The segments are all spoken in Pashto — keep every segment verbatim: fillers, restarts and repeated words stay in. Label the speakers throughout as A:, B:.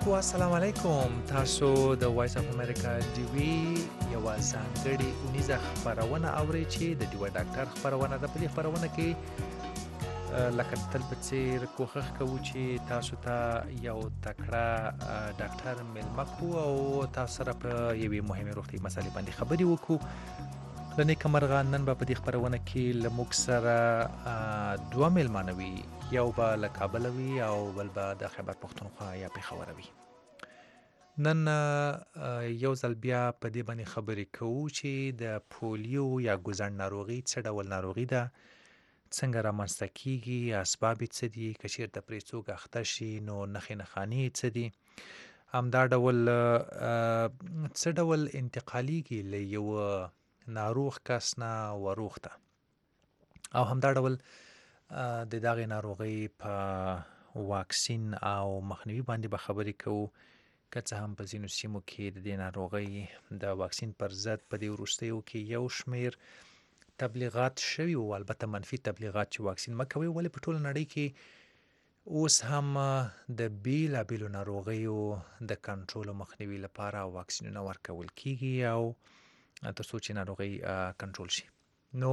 A: السلام علیکم. تاسو د وایس اف امریکا ډیوی یو ځانګړي اونیزه خبرونه اورئ چې د ډیوی ډاکټر خبرونه ده. په دې خبرونه کې ا، لکه تل په څیر کوښښ کوو چې تاسو ته یو تکړه ا، ډاکټر میلمه کړو او تاسو سره په یوې مهمې روغتیایي مسلې باندې خبرې وکړو. له نیکه مرغه نن به په دې خبرونه کې له موږ سره ا، دوه میلمانه وي، یو به له کابله وي او بل به د خیبر پښتونخوا یا پېښوره وي. نن ا، یو ځل بیا په دې باندې خبرې کوو چې د پولیو یا ګوزڼ ناروغي څه ډول ناروغي ده، څنګه رامنځته کیږي، اسباب یې څه دي، که چېرته پرې څوک اخته شي نو نښې نښانې یې څه دي، همدا ډول ا، څه ډول انتقالیږي له یوه ناروغ کس نه وروغ ته، او همدا ډول ا، د دغې ناروغۍ په واکسین او مخنیوي باندې به خبرې کوو. که څه هم په ځینو سیمو کې د دې ناروغۍ د واکسین پر ضد په دې وروستیو کې یو شمېر تبلیغات شوي وو، البته منفي تبلیغات چې واکسین مه کوئ، ولې په ټوله نړۍ کې اوس هم د بیلابیلو ناروغیو د کنټرول او مخنیوي لپاره واکسینونه ورکول کیږي او تر څو چې ناروغۍ ا، کنټرول شي. نو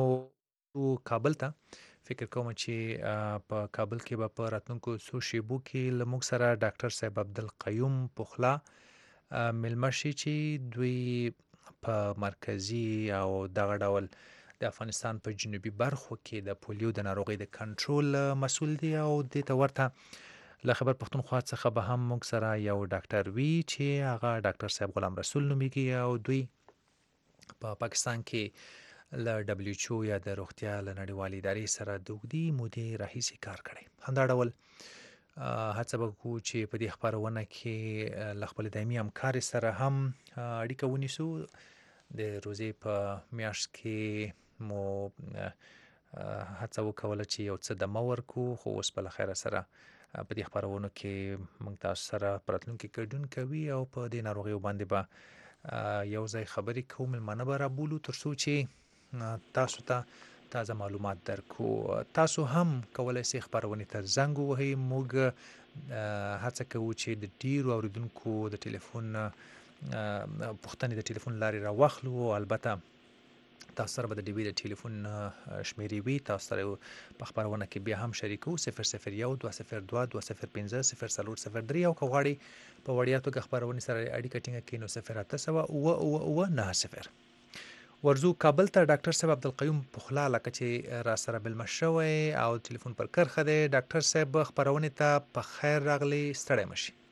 A: کابل ته فکر کوم چې ا، په کابل کې به په راتلونکو څو شیبو کې له موږ سره ډاکټر صاحب عبدالقیوم پخلا ا، میلمه شي چې دوی په مرکزي او دغه ډول د افغانستان په جنوبي برخو کې د پولیو د ناروغۍ د کنټرول مسؤل دي، او دې ته ورته له خیبر پښتونخوا څخه به هم موږ سره یو ډاکټر وي چې هغه ډاکټر صاحب غلام رسول نومیږي او دوی په پاکستان کې له ډبلیو ایچ او یا د روغتیا له نړیوالې ادارې سره د اوږدې مودې راهیسې کار کړی. همدا ډول ا، هڅه به وکړو چې په دې خپرونه کې ا، له خپل دایمي همکارې سره هم ا، اړیکه ونیسو. د روژې په میاشت کې مو ا، ا، هڅه وکوله چې یو څه دمه ورکړو، خو اوس به له خیره سره ا، په دې خپرونو کې موږ تاسو سره په راتلونکي کې ګډون کوي او په دې ناروغیو باندې به ا، یو ځای خبرې کوو، میلمانه به رابولو تر څو چې ا، تاسو ته تازه معلومات درکړو. تاسو هم کولی سئ خپرونې ته زنګ ووهئ. موږ ا، هڅه کوو چې د ډیرو اوریدونکو د ټلیفون ا، پوښتنې د ټلیفون لارې راواخلو، او البته تاسو سره به د ډیوي د ټلیفون ا، شمېرې وي، تاسو سره یې په خپرونه کې بیا هم شریکوو. صفر صفر یو دوه صفر دوه دوه صفر پنځه صفر څلور صفر درې، او که غواړئ په وړیا توګه خپرونې سره اړیکه ټینګه کړئ نو صفر اته سوه اووه اووه اووه نهه صفر. ورځو کابل ته ډاکټر صاحب عبدالقیوم پخلا لکه چې را سره مېلمه شوی او ټلیفون پر کرښه دی. ډاکټر صاحب خپرونې ته په خیر راغلی، ستړی مه شئ.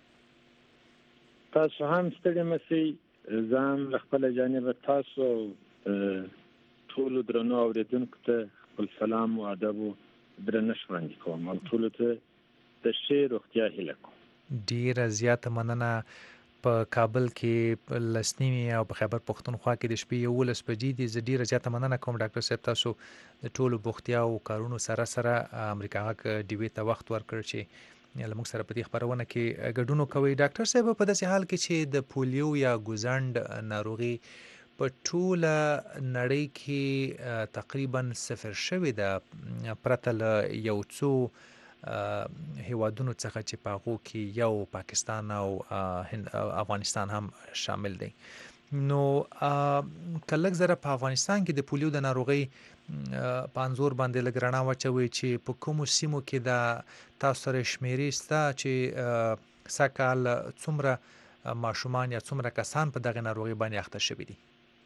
B: تاسو هم ستړي مه شئ. زه هم له خپله جانبه تاسو او ا، ټولو درنو اورېدونکو ته خپل سلام او ادب او درنښت وړاندې کوم او ټولو ته د ښې روغتیا هیله کوم.
A: ډیره زیاته مننه. په کابل کې لس نیمې او په خیبر پښتونخوا کې د شپې یولس بجې دي. زه ډیره زیاته مننه کوم ډاکټر صاحب، تاسو د ټولو بوختیا او کارونو سره سره امریکا غږ ډیوي ته وخت ورکړ چې له موږ سره په دې خپرونه کې ګډون وکوئ. ډاکټر صاحب، په داسې حال کې چې د پولیو یا ګوزڼ ناروغي په ټوله نړۍ کې ا، تقریبا صفر شوې ده، پرته له یو څو ا، هیوادونو څخه چې په هغو کې یو پاکستان او ا، هند او افغانستان هم شامل دی. نو ا، که لږ زره په افغانستان کې د پولیو د ناروغۍ ا، په انځور باندې لږ رڼا واچوئ چې په کومو سیمو کې دا تاسو سره شمېرې شته چې ا، سږکال څومره ماشومان یا څومره کسان په دغې ناروغۍ باندې اخته شوي دي؟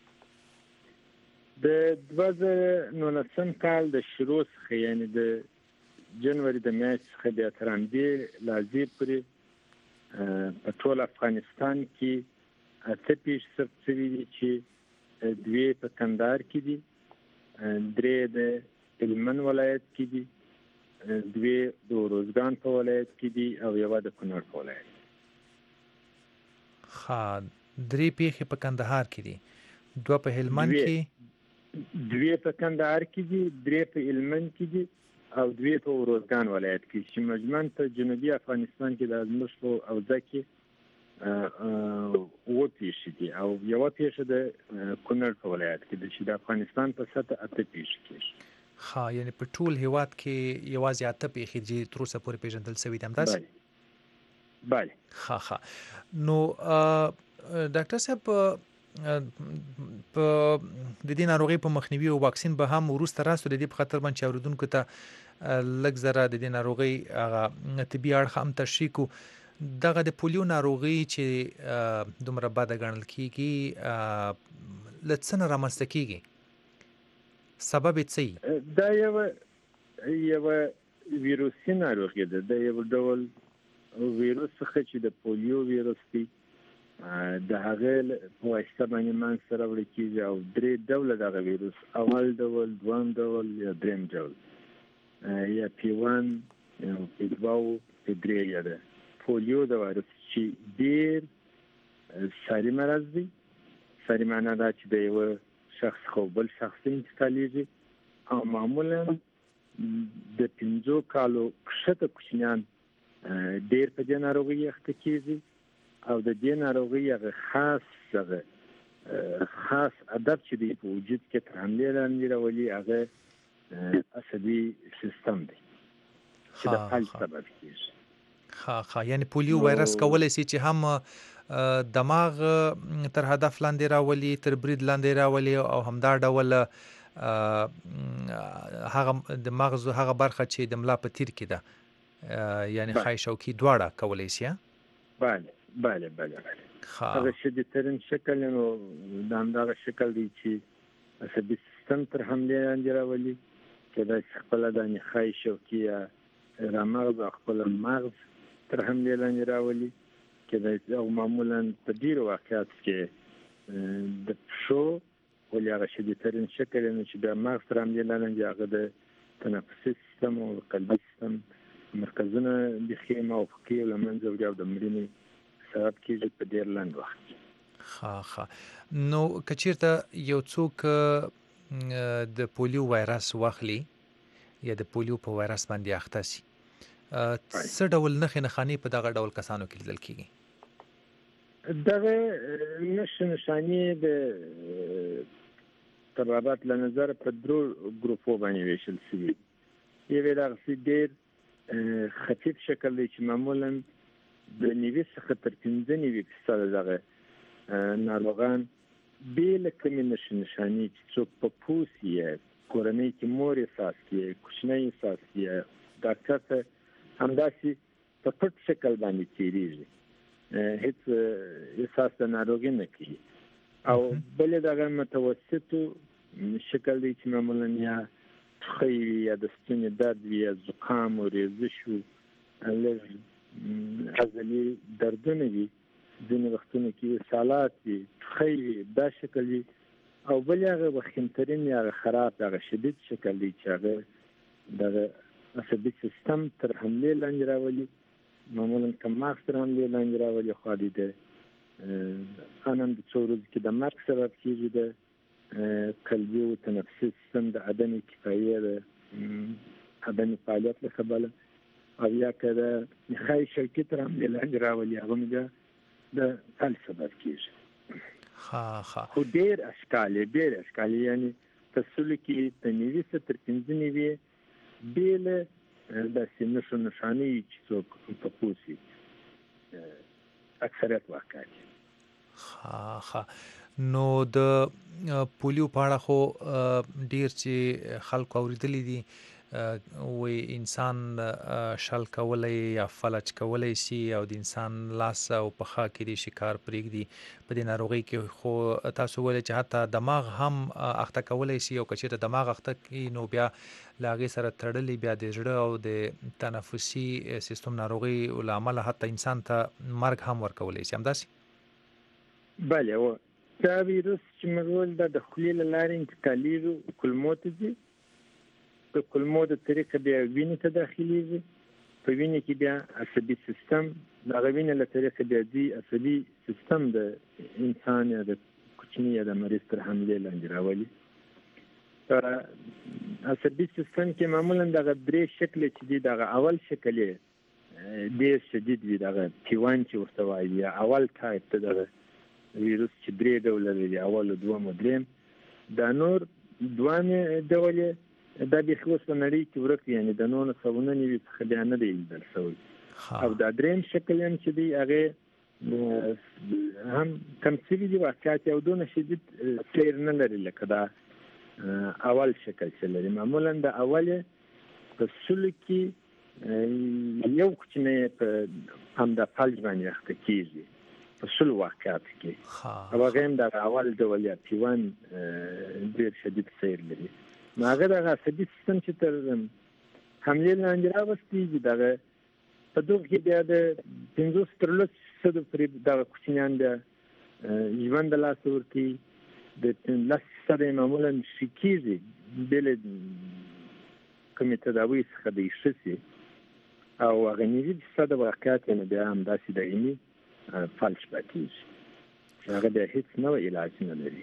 B: د دوه زره نولسم کال د شروع څخه، یعنې د جنوري د میاشتې څخه بیا تر همدې لحظې پورې ا، په ټول افغانستان کې اته پېښې ثبت شوي دي چې دوې په کندهار کې دي، ا، درې د هلمند ولایت کې دي، ا، دوې د ارزګان په ولایت کې دي او یوه د کونړ په ولایت کې.
A: ښه، درې پیښې په کندهار کې دي، دوه په هلمند
B: دوې
A: کې،
B: دوې په کندهار کې دي، درې په هلمند کې دي او دوې په ارزګان ولایت کې، چې مجموعاً په جنوبي افغانستان کې د ازموش په حوزه کې ا، ا، اووه پیښې دي او یوه پیښه د ا، کونړ په ولایت کې ده چې د افغانستان په سطح اته پیښې کېږي.
A: ښه، یعنې په ټول هیواد کې یوازې اته پیښې دي تر اوسه پورې پیژندل شوي دي، همداسې؟
B: بله
A: ښه ښه نو ډاکټر صاحب په د دې ناروغۍ په مخنیوي او واکسین به هم وروسته راسو د دې په خاطر باندې اوریدونکو ته لږ زره د دې ناروغۍ هغه طبي اړخ هم تشریح کو دغه د پولیو ناروغي چې دومره بده ګڼل کیږي لڅنه رامنځته کیږي سبب یې څه
B: دا یو یو ویروسي ناروغي ده د یو ډول ویروس څخه چې د پولیو ویروس دی د هغه په واسطه باندې من سره وړي کیږي او درې ډول دغه ویروس اول ډول دویم ډول یا دریم ډول یا پی وان یا پی دوه پی درې یا ده پولیو د ویروس چې ډیر ساري مرض دی ساري معنا دا چې د یو شخص خو بل شخص انتقالېږي او معمولا د پنځو کالو کښته کوچنیان ډیر په دې ناروغي اخته کیږي او د دې ناروغي هغه خاص هغه خاص ادب چې دی په وجود کې تر حمله لاندې راولي هغه عصبي سیستم دی چې د فلج سبب کیږي
A: ها ها یعنی پولیو وایرس کولای شي چې هم دماغ تر هدف لاندې راولي تر برید لاندې راولي او همدا ډول هغه د مغز هغه برخه چې د ملا په تیر کې ده یعنی خای شوکي دواړه کولای شي
B: بله بله بله هغه شدید ترین شکل نو دا همدغه شکل دی چې عصبي سیستم تر حمله لاندې راولي چې دا خپل د خای شوکي رامغز خپل مغز تر حمله لاندې راولي چې دا معمولا په ډیرو واقعات کې د پښو ولې هغه شدید ترین شکل نو چې د مغز تر حمله لاندې هغه د تنفسي سیستم او قلبي سیستم مرکزونه د خېمه او فقې لمنځه وړي او د مړینې سبب کېږي په ډېر لنډ وخت کې.
A: ښه ښه نو که چېرته یو څوک د پولیو وایرس واخلي یا د پولیو په وایرس باندې اخته شي څه ډول نښې نښانې په دغه ډول کسانو کې لیدل کېږي؟
B: دغه نښې نښانې د طبابت له نظره په درو ګروپو باندې ویشل شوي. یوې دغسې ډېر خفیف شکل دی چې معمولا د نوي څخه تر پنځه نوي فیصده دغه ناروغان بې له کومې نښې نښانې چې څوک په پوست یې کورنۍ کې مور احساس کړي کوچنی احساس کړي ډاکټر ته همداسې په پټ شکل باندې تېرېږي هېڅ احساس د ناروغي نه کوي او بلې دغه متوسطو شکل دی چې معمولا یا ټوخی وي یا د ستوني درد وي یا زکام و ریزش و لږ عضلي دردونه وي ځینې وختونه کې سالات وي ټوخی وي دا شکل وي او بل هغه وخیمترین یا هغه خراب هغه شدید شکل دی چې هغه دغه عصبي سیستم تر حملې لاندې راولي معمولا که مغز تر حملې لاندې راولي خو د ان هم د څو ورځو کې د مرګ سبب کېږي د قلبي او تنفسي سیستم د عدم کفایې د عدم فعالیت له کبله او یا که د خای شوکي تر حملې لاندې راولي هغه بیا د فلج سبب کېږي.
A: ها ها
B: خو ډېر اشکال یې ډېر اشکال یې یعنې په سلو کې د نوي څخه تر پنځه نوي بې له داسې نښو نښانې چې څوک په پوست وي اکثریت واقعات.
A: ها ها نو د پولیو په اړه خو ډیر چې خلکو اوریدلی دي وی انسان شل کولای یا فلج کولای شي او د انسان لاس او پښه کې د شکار پرېږدي په دې ناروغۍ کې خو تاسو ولې چې حتی دماغ هم اخته کولای شي او که چېرته دماغ اخته کړي نو بیا له هغې سره تړلې بیا د زړه او د تنفسي سیستم ناروغۍ له امله حتی انسان ته مرګ هم ورکولی شي همداسې؟
B: بله دا ویروس چې موږ ویل دا د خولې له لارې انتقالېږي کولمو ته ځي د کولمو د طریقه بیا وینې ته داخلېږي په وینې کې بیا عصبي سیستم د هغه وینې له طریقه بیا ځي عصبي سیستم د انسان یا د کوچني یا د مریض تر حملې لاندې راولي. په عصبي سیستم کې معمولا دغه درې شکله چې دي دغه اول شکل یې ډېر شدید وي دغه پی وان چې ورته وایي یا اول ټایپ ته دغه ویروس چې درې ډوله لري اول دوم او دریم دا نور دویم ډول دا بیخي اوس په نړۍ کې ورک یعنې د نولس سوه نهه نوي څخه بیا نه دی لیدل شوی او دا دریم شکل هم چې دی هغه هم تمثیلي دي واقعیت یو دونه شدید سیر نه لري لکه دا اول شکل چې لري. معمولا د اول په سلو کې یو کوچنی په همدا فلج باندې اخته کېږي په سلو واقعیت کې، او هغه هم د اول ډول یا پیوان ډېر شدید سیر لري. نو هغه دغه عصبي سیستم چې تر حملې لاندې راوستېږي دغه په دغه کې بیا د پنځوس تر لسو فیصدو پورې دغه کوچنیان بیا ژوند د لاسه ورکوي. د لس فیصده یې معمولا ښه کېږي بې له کومې تداوۍ څخه دی ښه شي، او هغه نوي فیصده واقعیت یې بیا همداسې دایمي فلج پاتېږي چې هغه بیا هېڅ نوی علاج نه لري.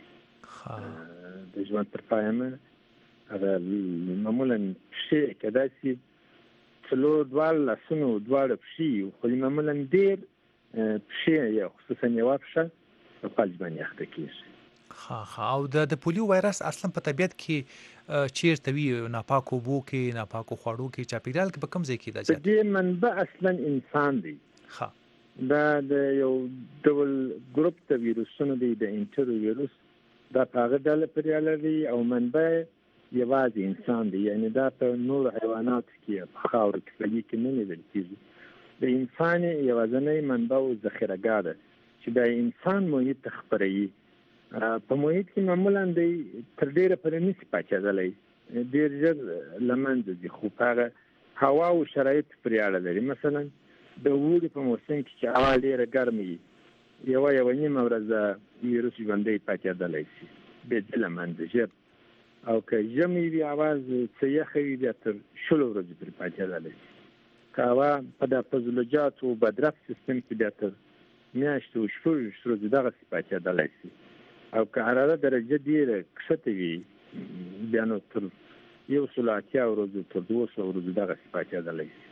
B: د ژوند تر پایه هغه معمولا پښې کېدای شي څلور دواړه لاسونه او دواړه پښې وي، خو معمولا ډېر پښې یا خصوصا یوه پښه په فلج باندې اخته کېږي.
A: ها ها او د د پولیو وایرس اصلا په طبیعت کې چیرته وي؟ ناپاکو اوبو کې، ناپاکو خوړو کې، چاپیریال کې په کوم ځای کې دا زیات؟
B: د دې منبع اصلا انسان دی.
A: ها
B: دا د یو ډول ګروپ د ویروسونو دی، د انټرو ویروس، دا په هغه ډله پورې اړه لري او منبع یوازې انسان دی. یعنی دا په نورو حیواناتو کې په خاورو کې په دې کې نه لیدل کېږي. د انسان یوازینۍ منبع او ذخیرهګاه ده چې د انسان محیط ته خپروي. په محیط کې معمولا دی تر ډېره پورې نشي پاکېدلی، ډېر ژر له منځه ځي، خو په هغه هوا او شرایطو پورې اړه لري. مثلا د اوړي په موسم کې چې هوا ډېره ګرمه وي، یوه یوه نیمه ورځ ویروس ژوندی پاکېدلی شي، بیا ځي له منځه ژر. او که ژمی وي هوا څه یخه وي بیا تر شلو ورځو پورې پاکېدلی شي. که هوا په د فضلجاتو او بدرف سیستم کې بیا تر میاشتو او شپږ ورځو دغسې پاکېدلی شي. او که حرارت درجه ډېره کښته وي بیا نو تر یو سلو اتیا ورځو تر دوه سوه ورځو دغسې پاکېدلی شي.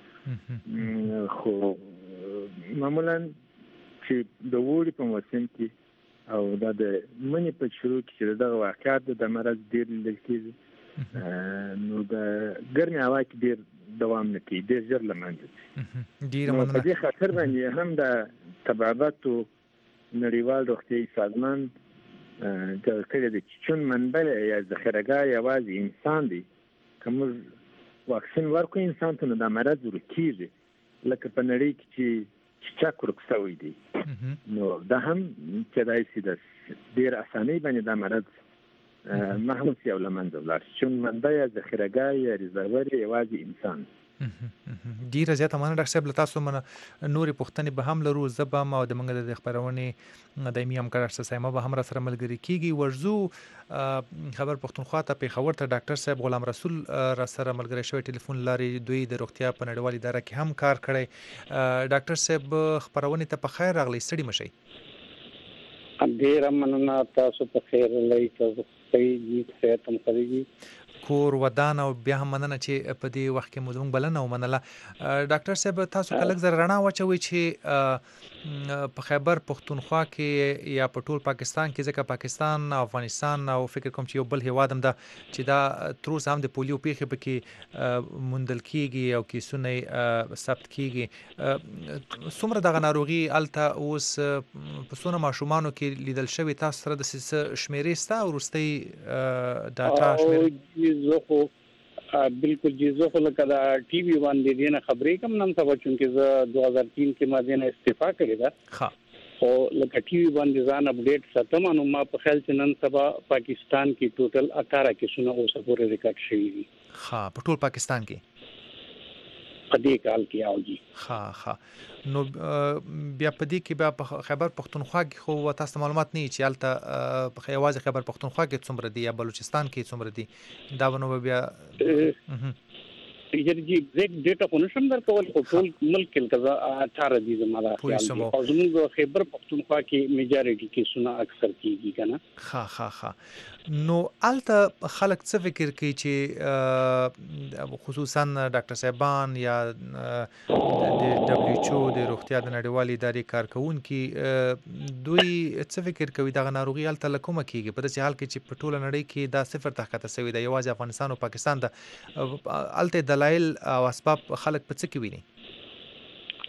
B: خو معمولا چې د اوړي په موسم کې او دا د مني په شروع کې چې دغه واقعات د مرض ډېر لیدل کېږي، نو د ګرمې هوا کې ډېر دوام نه کوي، ډېر ژر له منځه ځي. نو په دې خاطر باندې هم د طبابتو نړیوال روغتیایي سازمان جوړ کړی دی چې چون منبع یا ذخیرهګاه یوازې انسان دی. که موږ واکسین ورکړو انسان ته، نو دا مرض ورک کېږي. لکه په نړۍ کې چې چیچک ورک شوی دی، نو دا هم کېدای شي د ډېر اسانۍ باندې دا مرض محمود شي او له منځه ولاړ شي، چون منبع یا ذخیرهګاه یا ریزرور یوازې انسان.
A: ډیره زیاته مننه ډاکټر صاحب. له تاسو منه نورې پوښتنې به هم لرو، زه به هم او د موږ د خپرونې دایمي همکار ډاکټر صاحب به هم را سره ملګري کېږي. ورځو خبر پښتونخوا ته پېښور ته ډاکټر صاحب غلام رسول را سره ملګری شوی ټلیفون لارې، دوی د روغتیا په نړیوال اداره کې هم کار کړی. ډاکټر صاحب خپرونې ته په خیر راغلی، ستړي مشئ.
C: ډیره مننه، تاسو په خیر لای تاسو صحیح صحت هم خريږي
A: کور ودان، او بیا هم مننه چې په دې وخت کې مو زموږ بلنه ومنله. ډاکټر صاحب تاسو کلک زر رڼا واچوي چې په خیبر پښتونخوا کې یا په ټول پاکستان کې، ځکه پاکستان او افغانستان او فکر کوم چې یو بل هیواد هم ده چې دا تر اوسه هم د پولیو پیښې پکې موندل کېږي او کیسونه ثبت کېږي. څومره دغه ناروغي هلته اوس په څونه ماشومانو کې لیدل شوې؟ تاسو سره د شمېرې شته او وروستۍ ډاټا شمېرې؟
C: زه خو بالکل جی زه خو لکه دا ټي وي باندې دې نه خبرې کوم نن سبا، چونکې زه دوه هزار تین کې ما دې نه استعفا کړې ده، خو لکه ټي وي باندې ځان اپډیټ ساتم. نو ما په خیال چې نن سبا پاکستان کې ټوټل اٹھارہ کیسونه اوسه پورې ریکارډ شوي دي.
A: ها په ټول پاکستان کې
C: په دې کال کې او جی
A: ها ها نو بیا په دې کې بیا په خیبر پښتونخوا کې خو تاسو معلومات نه چې هلته په یوازې خیبر پښتونخوا کې څومره دي یا بلوچستان کې څومره دي، دا ونو بیا
C: یعنی ایگزیکٹ ډیټا خو نشم درکول، خو ټول ملک کې کزا اٹھارہ دي زموږه خیال دي، او زموږ خیبر پښتونخوا کې میجارټي کیسونه اکثر کیږي کنه.
A: ها ها ها نو الته خلک څه فکر کوي چې خصوصا ډاکټر صاحبان یا د دبليو ایچ او د روغتیا د نړیوالې ادارې کارکونکي دوی څه فکر کوي دغه ناروغي الته له کومه کیږي؟ په داسې حال کې چې په ټوله نړۍ کې دا صفر ته ښکته شوې ده، یوازې افغانستان او پاکستان ده. الته دلایل او اسباب خلک په څه کې ویني؟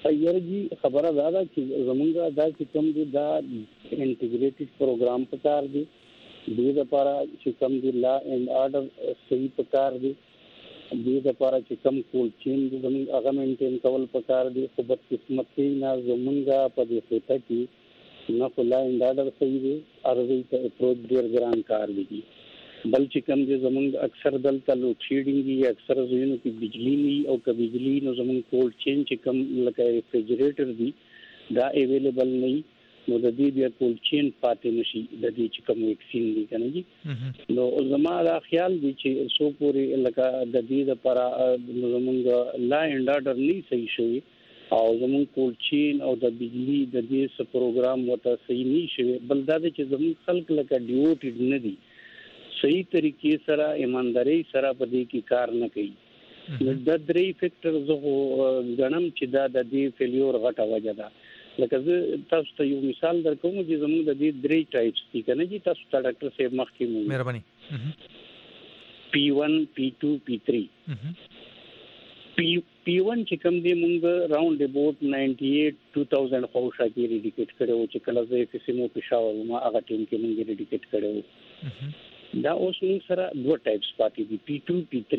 C: یارجی خبره دا ده چې زمونږ دا چې کوم دی دا انټیګریټډ پروګرام په کار دی دې لپاره چې کوم دی لا اینڈ آرډر صحیح په کار دی دې لپاره چې کوم کول چین دی زمونږ هغه مینټین کول په کار دی خو بد قسمتي نه زمونږ په دې خطه کې نه خو لا اینډ آرډر صحیح دی ارزي ته اپروچ ډیر ګران کار دی بل چې کوم دی زمونږ اکثر دلته لوډ شیډینګ وي اکثر ځینو کې بجلی نه او که بجلی نو زمونږ کول چین چې کوم لکه ریفریجریټر دی دا اویلیبل نه نو د دې بیا کول چین پاتې نشي د دې چې کوم ویکسین دی کنه جی نو زما دا خیال دی چې سو پوری لکه د دې لپاره زمونږ لا اینډ آرډر نه صحیح شوی او زمونږ کول چین او د بجلی د دې س پروګرام وته صحیح نه شوی بل دا چې زمونږ خلک لکه ډیوټډ نه دي صحیح طریقې سره ایمانداري سره په دې کې کار نه کوي د درې فیکټر زه غنم چې دا د دې فیلیور غټه وجه ده لکه زه تاسو ته یو مثال درکوم چې زموږ د دې درې ټایپس دي کنه چې تاسو ته ډاکټر صاحب مخکې مو
A: مهرباني
C: پی ون پی ټو پی تھری پی پی ون چې کوم دی مونږ راوند اباوت نائنٹی ایٹ ټو تھاؤزنڈ خوشا کې ریډیکټ کړو چې کله زه فسمو پېښور ما هغه ټیم کې مونږ ریډیکټ کړو دا اوس موږ سره دوه ټایپس پاتې دي پی ټو پی تھری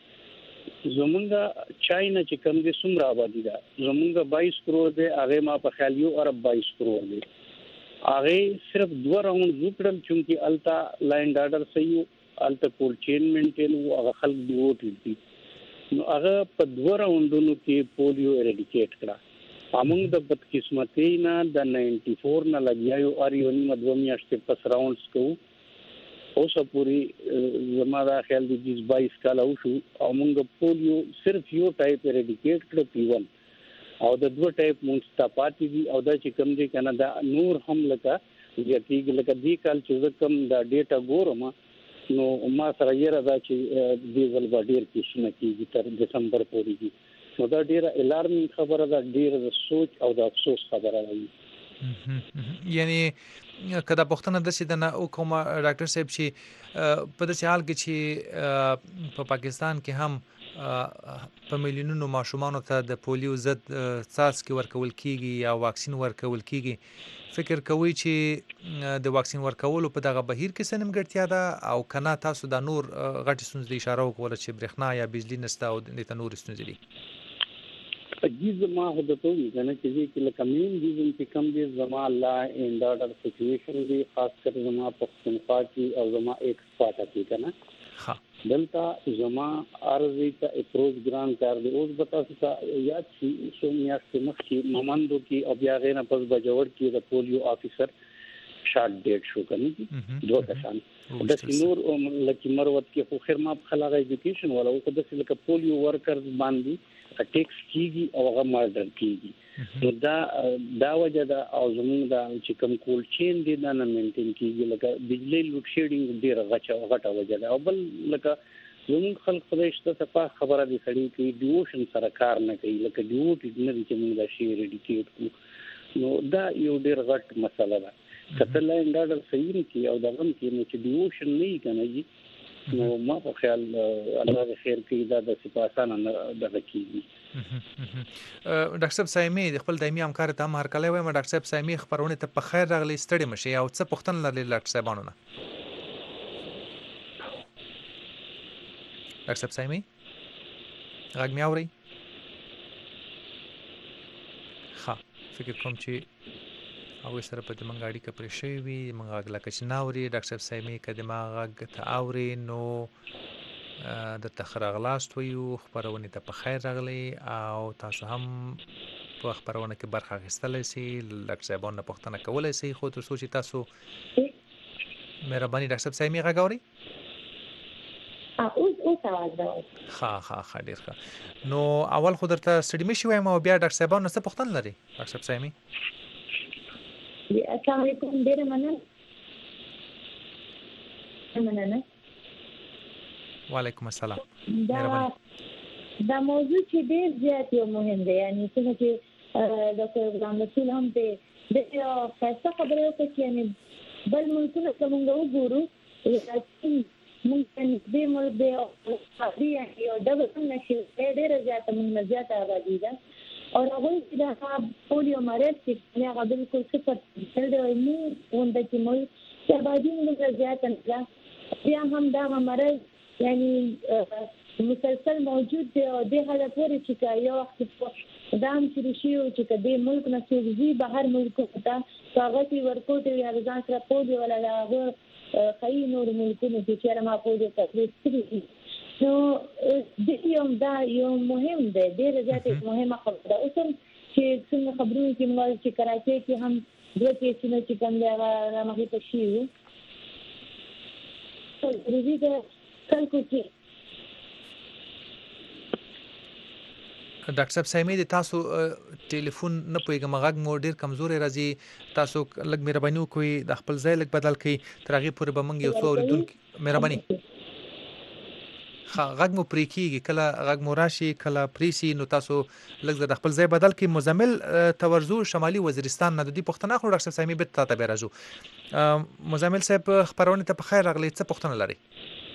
C: زمونږ چاینا چې کوم دي څومره آبادی ده زمونږ بائیس کروڑ دی هغه ما په خیال یو ارب بائیس کروڑ دی هغه صرف دوه راوند وکړل چې التا لاین ډاډر صحیح التا کول چین مینټین او هغه خلک دی وټ دي نو هغه په دوه راوندونو کې پولیو اریډیکیټ کړه امونږ د بدقسمتۍ نه د نائنٹی فور نه لګیاو اریو نیمه دوه میاشتې پس راوندز کوو اوسه پوری زموږه خیال دی چې بائیس کاله وشو او موږ پولیو صرف یو ټایپ اریډیکیټ کړ پی ون او د دوه ټایپ مونږ ته پاتې دي او دا چې کوم دی کنه دا نور هم لکه یتیګ لکه دی کال چې کوم دا ډیټا ګورم نو ما سره یې راځي چې د ځل باډیر کې شنه کیږي تر دسمبر پورې دي نو دا ډیره الارمینګ خبره ده ډیره د سوچ او د افسوس خبره ده
A: یعنی کدا پښتنه د سیدنه او کوم ډاکټر صاحب چې په داسې حال کې چې په پاکستان کې هم په میلیونونو ماشومان ته د پولیو ضد څاڅکي ورکول کیږي یا واکسین ورکول کیږي فکر کوي چې د واکسین ورکولو په دغه بهیر کې څه نیمګړتیا ده او کنه تاسو د نور غټ ستونزې اشاره وکړه چې برېښنا یا بجلی نشته او د نور ستونزې دي
C: جیز ما هدته کنه چې چې لکمین دي چې کوم دي زما لا اینډ آرډر سچويشن دي خاص کر زما پښتونخوا کې او زما ایکسپورټ کې کنه ها دلته زما ارزي ته اپروچ ګران کار دی اوس به تاسو ته یاد شي چې میاشتې مخکې ممندو کې او بیا غیر پس بجوړ کې د پولیو افیسر شارټ ډیټ شو کنه دوه کسان د سینور لکه مروت کې خو خیر ما خلاغ ایجوکیشن ولا او د لکه پولیو ورکرز باندې اټیکس کیږي او هغه مارډر کیږي نو دا دا وجه دا او زموږ دا چې کوم کول چین دي دا نه مینټین کیږي لکه بجلی لوډ شیډینګ ډیر غچا غټه وجه دا او بل لکه زموږ خلک خدای شته صفه خبره دي سړي کې ډیوشن سره کار نه کوي لکه ډیوټ نه دي چې موږ دا شی ریډیکیټ کو نو دا یو ډیر غټ مسله ده کله لاین ډاډر صحیح نه کی او دا هم کې نو چې ډیوشن نه کنه جی نو ما په خیال الله خیر کوي دا د سپاسانه دغه کیږي
A: ډاکټر صاحب سایمي د خپل دایمي همکار ته هم هرکلی وایم ډاکټر صاحب سایمي خبرونه ته په خیر راغلی ستړي مشي او څه پوښتنه لري ډاکټر صاحبانو نه ډاکټر صاحب سایمي غږ مې اوري ها فکر کوم چې او سره په دې منګاړي کې پرې شوی وي منګاګ لکه چې ناوري ډاکټر سایمي کده ما غږ ته اوري نو د تخراغلاست ویو خبرونه ته په خیر راغلی او تاسو هم په خبرونه کې برخه اخیستلی سي ډاکټر صاحبانو پوښتنه کولای سي خو تر څو چې تاسو مهرباني ډاکټر صاحب سایمي غږ اوري
D: اوس اوس اواز راوړي
A: ها ها ها ډیر ښه نو اول خو درته سټډي مشي وایم او بیا ډاکټر صاحبانو څه پوښتنه لري ډاکټر صاحب سایمي
D: السلام علیکم ډیر مننه مننه
A: وعلیکم السلام
D: دا دا موضوع چې ډیر زیات یو مهم دی یعنی څنګه چې ډاکټر غلام رسول هم د د فلسفه خبره کوي یعنی بل ملکونه څنګه وګورو ممکن دې ملک دی او یو ډول نشي ډیر زیات موږ زیات آبادی ده او هغه د پولیو مرض چې هغه بالکل صفر دی مو ونده چې مو چې باندې موږ زیات نه بیا هم دا مرض یعنی مسلسل موجود دی او د هغه پورې چې یو وخت دا هم چې شي او چې د ملک نه سوزي بهر ملکو ته هغه ورکوټ یا ځان سره پولیو ولا هغه خی نور ملکونو چې چیرې ما پولیو تکلیف کړی نو د یو دا یو مهم دی ډېر زیات مهمه خبره ده اوس چې څنګه خبرونه کې موږ چې کراچۍ کې هم دوه کیسونه چې کوم دی هغه مخې ته شي ورځي د خلکو کې
A: ډاکټر صاحب سیمې د تاسو ټلیفون نه پوهیږم غږ مو ډیر کمزوري راځي تاسو لږ مهرباني وکړئ د خپل ځای لږ بدل کړئ تر هغه پورې به موږ یو څو اوریدونکو مهرباني ها غږ مو پرې کیږي کله غږ مو راشي کله پریسي نو تاسو لږ د خپل ځای بدل کړئ مزمل تورزو شمالي وزیرستان نه د دې پښتنه خو ډاکټر سیمې به تاسو به راځو مزمل صاحب خبرونه ته په خیر راغلی څه پښتنه لري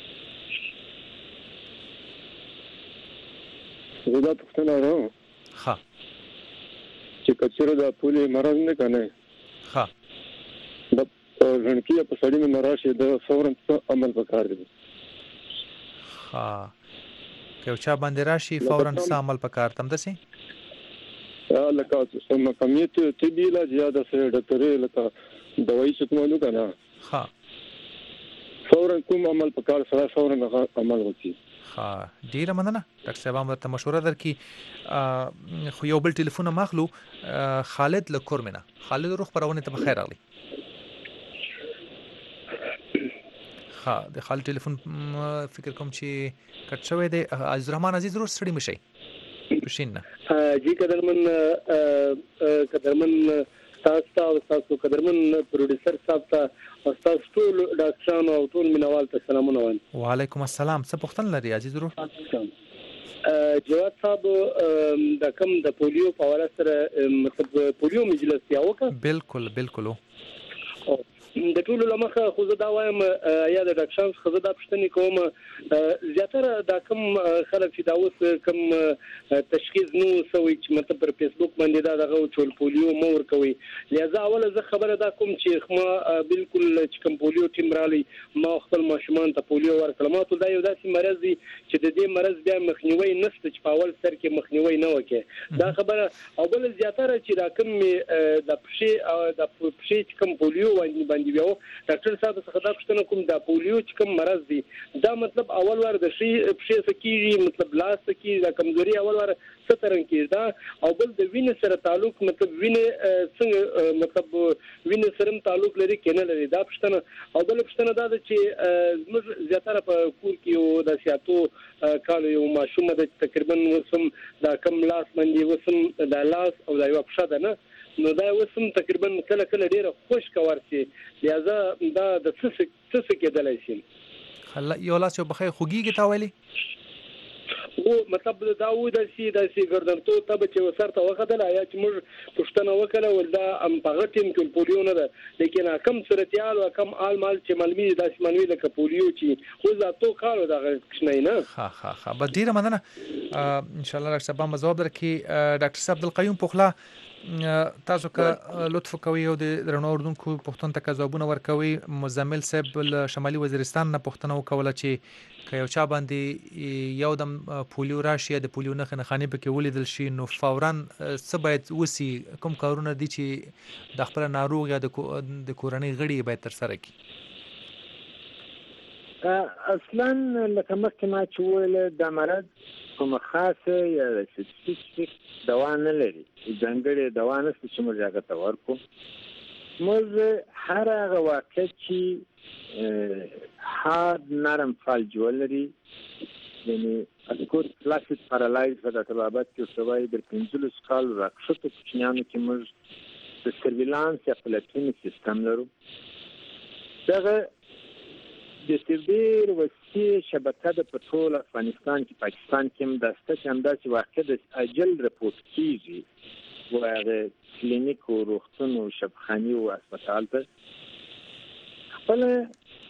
E: زه پښتنه راو
A: ها
E: چې کچره د پولیو مرض نه کنه
A: ها
E: د ژوندۍ په سړی نه راشه د فورن عمل وکړ دي
A: ها که چا باندې راشي فورا عمل وکړ تم دسي
E: لکه سم کمیت طبي لا زیاده سره ډاکټر لکه دوايي څکمنو کنه
A: ها
E: فورا کوم عمل وکړ سره فورا عمل وکړي
A: ها ډیره مننه ډاکټر صاحب هم ته مشوره درکې خو یو بل ټلیفون ماخلو خالد لکورمنه خالد روح پرونه ته بخیر راغلی ها د خالد ټلیفون فکر کوم چې کټ شوی دی عزیز الرحمن عزیز روح سړی مشي پښینه
C: جی قدرمن قدرمن تاسو او تاسو قدرمن پروډوسر صاحب ته تاسو ټول ډاکټرانو او ټول مینوال ته سلامونه وایم
A: وعلیکم السلام څه پوښتنه لري عزیز روح
C: جواد صاحب د کوم د پولیو په اړه سره مطلب پولیو مجلس یو کا
A: بالکل بالکل
C: د ټول لمخه خو زه دا وایم یا د ډاکټرانو خو زه دا پښتنې کوم زیاتره دا کوم خلک چې دا اوس کوم تشخیص نو سوي چې مطلب پر فیسبوک باندې دا دغه چول پولیو مور کوي لہذا اوله زه خبره دا کوم چې ما بالکل چې کوم پولیو ټیم رالي ما خپل ماشومان ته پولیو ورکړم ما ته دا یو داسې مرض دی چې د دې مرض بیا مخنیوي نشته چې په اول سر کې مخنیوي نه وکړي دا خبره او بل زیاتره چې دا کوم د پښې او د پښې کوم پولیو باندې بیا ډاکټر صاحب څخه دا پوښتنه کوم دا پولیو چې کوم مرض دی دا مطلب اول ور د شي پښې سکیږي مطلب لاس سکیږي دا کمزوري اول ور سترن کیږي دا او بل د وینې سره تعلق مطلب وینې څنګه مطلب وینې سره تعلق لري کنه لري دا پوښتنه او بل پوښتنه دا چې موږ زیاتره په کور کې یو د سیاتو کال یو ماشوم د تقریبا وسم دا کم لاس باندې وسم د لاس او دا یو پښه ده نه نو دا وسم تقریبا کله کله ډیره خوش کور شي لہذا دا د څه څه کېدلای شي
A: خلا یو لاس یو بخې خوګيږي تا ویلي
C: او مطلب دا و د سي د سي ګردنتو ته چې وسرته وخدل یا چې موږ پښتنه وکړه ولدا ام په غټیم کې پولیو نه ده لیکن کم صورتيال او کم آل مال چې ملمي د اسمنوي لکه پولیو چې خو ذاتو کارو دا کښنه نه
A: ها ها ها به ډیره مننه ان شاء الله ډاکټر صاحب ما جواب درکې ډاکټر صاحب عبدالقیوم پخلا تاسو که لطف کوي او د درنو اردوونکو پښتون ته ځوابونه ورکوي مزمل صاحب شمالي وزیرستان نه پښتنه وکوله چې که یو چا باندې یو دم پولیو راشي د پولیو نه خنخانه پکې ولیدل شي نو فورا څه باید وسی کوم کارونه دي چې د خپل ناروغ یا د کورنۍ غړي باید تر سره کړي
B: اصلا لکه مخکې ما چې ویل د مرض کومه خاصه یا سپیسیفیک دوا نه لري ځانګړې دوا نشته چې موږ هغه ته ورکو موږ هر هغه واقع چې هارد نرم فالج ولري یعنی اکوت کلاسیک پارالایز په دغه بابت کې سوای د پنځلس کال راکښته کوچنیانو کې موږ د سرویلانس یا پلاتینی سیستم لرو دغه د سیبیر وسیع شبکه د پټرول افغانستان کې پاکستان کې هم د ستاسو اندازې واقع د اجل رپورت کیږي و هغه کلینیک او روغتون او شفاخانه او هسپتال ته خپل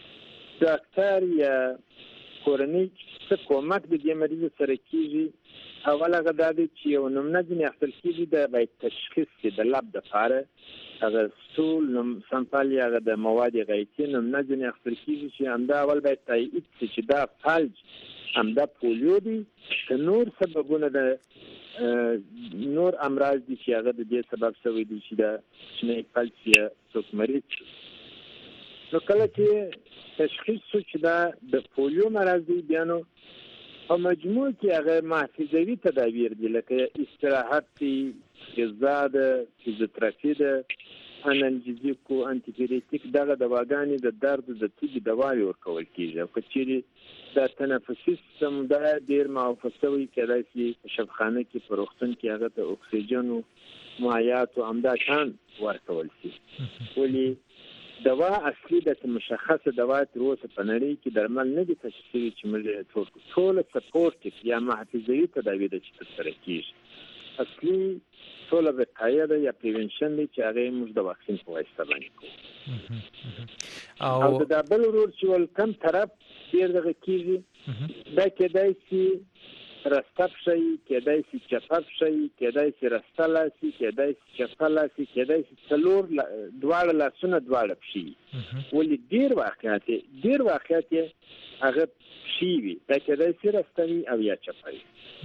B: ډاکټر یا کورنۍ څه کومک د دې مریض سره کیږي اوله غدا دي چې یو نمونه ځینې اخیستل کېږي د باید تشخیص چې د لب دپاره هغه سټول نوم سمپل یا هغه د مواد غیطي نمونه ځینې اخیستل کېږي چې همدا اول باید تایید شي چې دا فلج همدا پولیو دی که نور سببونه د نور امراض دي چې هغه د دې سبب شوی دي چې د شنه فلج یا څوک مریض نو کله چې تشخیص شو چې دا د پولیو مرض دی بیا نو په مجموع کې هغه محافظوي تدابیر دي لکه استراحت دي غذا ده فیزیوتراپي ده انالجیزیک او انټیپیریټیک دغه دواګانې د درد د تیږې دواوې ورکول کېږي او که چیرې دا تنفسي سیستم دا ډېر معافظه وي کېدای شي په شفخانه کې په روغتون کې هغه ته اکسیجن او مایعات او همدا شان ورکول شي ولې دوا اصلي د مشخصه دوا تر اوسه په نړۍ کې درمل نه دي تشخیص شوي چې موږ ټول سپورټ یا محافظوي تدابیر چې ترسره کېږي اصلي ټول وقایه ده یا پریونشن دی چې هغه موږ د واکسین په واسطه باندې کوو او د بل ورور چې ول کم طرف ډېر دغه کېږي دا کېدای شي رستب شي کېدای شي چپپ شي کېدای شي رستله شي کېدای شي چپله شي کېدای شي څلور دواړه لاسونه دواړه پښې ولې ډېر واقعیت ډېر واقعیت هغه پښې وي دا کېدای شي رستوي او یا چپوي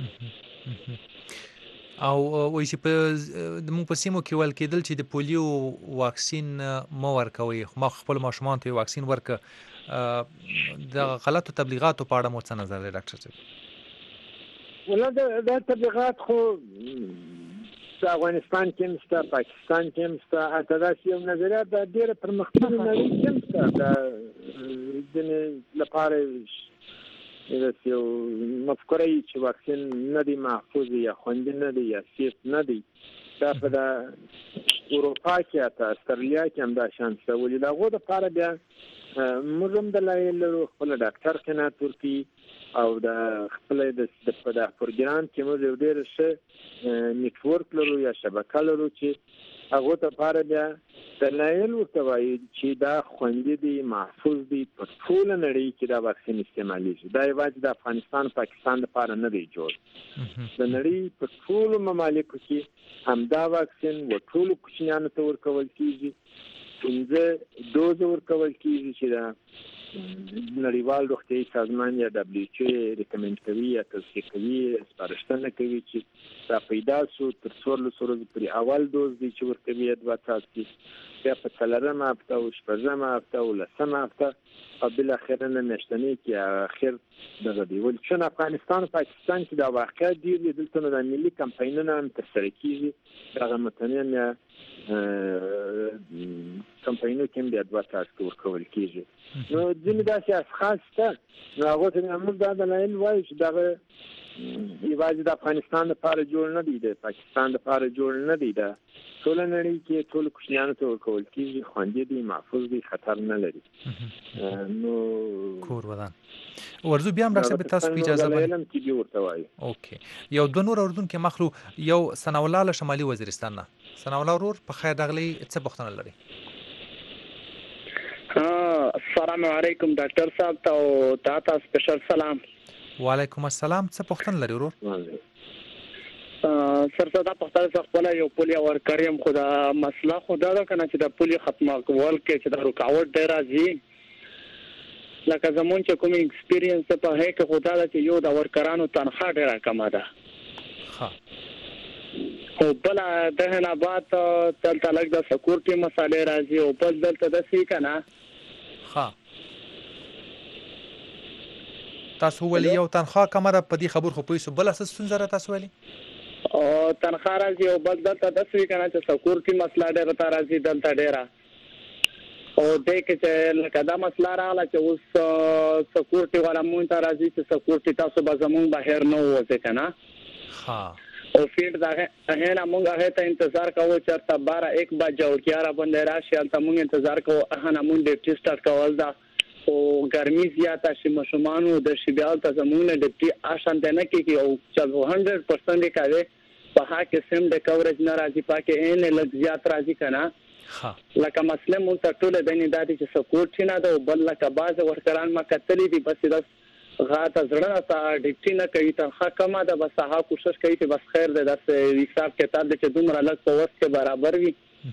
A: او وایي چې په موږ په سیمو کې ویل کېدل چې د پولیو واکسین مه ورکوئ ما خپل ماشومان ته واکسین ورکړه د غلطو تبلیغاتو په اړه مو څه نظر دی ډاکټر صاحب
B: ولا دا تبلیغات خو په افغانستان کې هم شته پاکستان کې هم شته حتی داسې یو نظریات دا ډېره پرمختللې نړۍ کې هم شته دا ځینې لپاره یو مفکوره یي چې واکسین نه دی محفوظ یا خوندي نه دی یا سیف نه دی دا په د اروپا کې حتی استرالیا کې هم دا شان شته ولې د هغو دپاره بیا موږ هم دلایل لرو خپله ډاکټر قناعت ورکوي او د خپل د په د پروګرام کې موږ یو ډېر ښه نیټورک لرو یا شبکه لرو چې هغو دپاره بیا دلایل ورته وایي چې دا خوندي دی محفوظ دی په ټوله نړۍ کې دا واکسین استعمالیږي دا یوازې د افغانستان پاکستان دپاره نه دی جوړ د نړۍ په ټولو ممالکو کې همدا واکسین و ټولو کوچنیانو ته ورکول کېږي پنځه دوز ورکول کېږي چې دا نړیوال روغتیايي سازمان یا دبلیو ایچ او ریکمند کوي یا توصیه کوي سپارښتنه کوي چې دا پیدا شو تر څوارلسو ورځو پورې اول دوز دی چې ورکوي دوه څاڅکي بیا په څلورمه هفته او شپږمه هفته او لسمه هفته او بالاخره نه میاشتنۍ کې اخر دغه دی ولې چون افغانستان او پاکستان کې دا واقعیت ډېر دی دلته نو د ملي کمپاینونه هم ترسره کېږي دغه متنین یا کمپاینو کې هم بیا دوه څاڅکي ورکول کېږي نو ځینې داسې اشخاص شته نو هغو ته موږ دا دلایل وایو چې دغه یوازې د افغانستان دپاره جوړ نه دی د پاکستان دپاره جوړ نه دی دا ټوله نړۍ کې ټولو کوچنیانو ته ورکول کېږي خوندي دی محفوظ دی خطر نه لري نو
A: کور ودان ورزو بیا هم ډاکټر صاحب تاسو په اجازه
B: علم کې به ورته وایي
A: اوکې یو دوه نور اردن کې مخلو یو ثناءالله له شمالي وزیرستان نه ثناءالله ورور په خیر راغلی څه پوښتنه لري
C: السلام علیکم ډاکټر صاحب ته تاسو سپیشل سلام
A: وعلیکم السلام څه پوښتنه لري ورور
C: سر صدا پختاله خپل یو پولی ورکریم خدا مسله خدا دا کنه چې د پولی ختمه کول کې چې د رکاوټ ډیر راځي لکه زمون چې کوم ایکسپیرینس په هغه کې خدا دا چې یو د ورکرانو تنخواه ډیره کمه ده
A: ها
C: او بل دغه نه بعد تل تلک د سکیورټي مسالې راځي او بل دلته د سی کنه
A: ها تاسو ولې یو تنخواه کمه ده په دې خبر خو پیسو بل اساس څنګه تاسو ولې
C: او تنخواه راځي او بل دلته د سی کنه چې سکیورټي مسله ډیره راځي دلته ډیره او دې کې چې لکه دا مسله راغله چې اوس سکیورټي والا مونږ ته راځي چې سکیورټي تاسو به زمونږ بهر نه وځي کنه
A: ها
C: او فیلډ دا هغه موږ هغه ته انتظار کوو چې تر بارہ ایک بجې او کیاره باندې راشي ته موږ انتظار کوو هغه موږ د ټیسټ کول دا او ګرمي زیاته شي مشمانو د شبيال ته زمونه د ټي آشان نه کې او چې سو پرسنټ کوي په هغه کې سم د کوریج نه راځي پکې ان لږ زیات راځي کنه
A: ها
C: لکه مسله مونږ ته ټول د نه داتې چې سپورټ نه دا بل لکه باز ورکران ما کتلې دي بس دا غاته زړه تا ډیپټی نه کوي تنخوا کمه ده بس هغه کوشش کوي چې بس خیر ده د حساب کتاب د چې دومره لږ په وخت کې برابر وي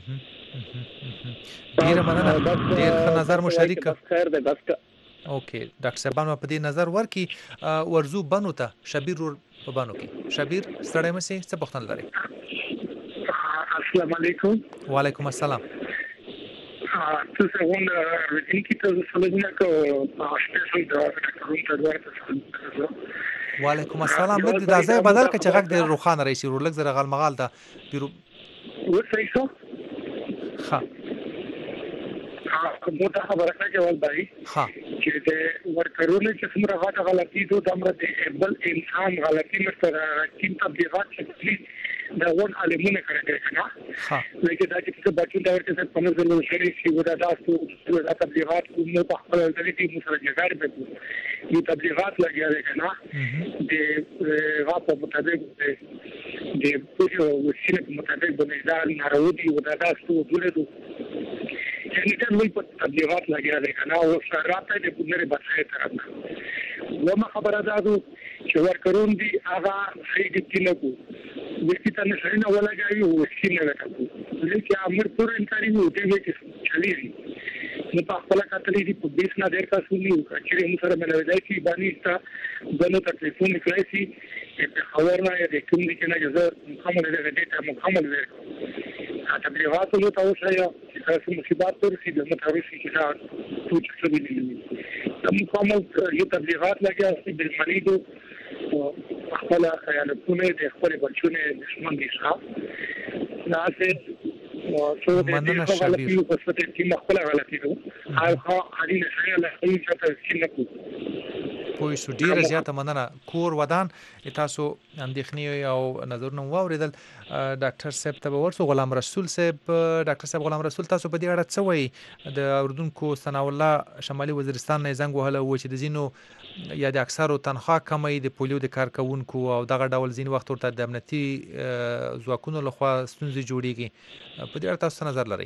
A: ډیر مننه ډیر ښه نظر مو شریک
C: بس خیر ده بس
A: اوکې ډاکټر صاحب نو په دې نظر ورکي ورزو بنو ته شبیر په بانو کې شبیر ستړی مې څه پوښتنه لري
F: السلام علیکم
A: وعلیکم السلام
F: څه څنګه ورته کی ته سمجھنا کو سپیشل ډاکټرون ته ورته
A: وعلیکم السلام د دې ځای بدل کچ غږ د روخان رئیس ورلګ زره غل مغال ته پیرو
F: ورته ښه
A: ها
F: کومه خبره کوي ول بای
A: ها
F: چې د ورکرونه چې څومره غاټه غلطي دوه دمره د بل انسان غلطي مستره کیم تبلیغات چې دا ون علمونه کړی کنه
A: ها
F: لکه دا چې په بچو دا ورته په منځ له شری شي ودا تاسو د تبلیغات کومه په خپل ځای کې مسره جګړه به یو تبلیغات لګیا کنه د غاپ په مطابق د پوجو وسیله په مطابق باندې دا نارودي ودا تاسو ولې یعنی دا موږ په تبلیغات لګیا دي کنه او راته د پنځه بچای طرف ومه خبره ده چې ورکرون دي هغه صحیح دي نه کو وکي ته نه نه ولګایي او سینه لکه لیکي امر پور انکاري وو دې کې چلی دي نو په خپل کتلې دي په بیس نه ډېر تاسو نیو چې موږ سره ملوي شي باندې تا بنو تکلیفون کړی شي په خبر نه دي کوم دي کنه جزء مکمل دې ته مکمل وي تبلیغات له تاسو یا تاسو مصیبات ورسې د متعرفي کې دا ټول څه دي تم مکمل یو تبلیغات لګیا چې د مریضو خپل خیالونه د خپل بچونه دشمن دي ښه نه څه څو دې په غلطي په څه کې مخبل غلطي نو هغه اړینه شی له هیڅ څه څه نه
A: پوه شو ډیره زیاته مننه کور ودان تاسو اندېښنې او نظرونه واوریدل ډاکټر صاحب ته ورسو غلام رسول صاحب ډاکټر صاحب غلام رسول تاسو په دې اړه څه وایي د اردوونکو ثنا الله شمالي وزیرستان نه زنګ وهله و چې د زینو یا د اکثرو تنخوا کمې د پولیو د کارکونکو او دغه ډول ځین وخت ورته د امنیتي ځواکونو لخوا ستونزې جوړیږي په دې اړه تاسو نظر لرئ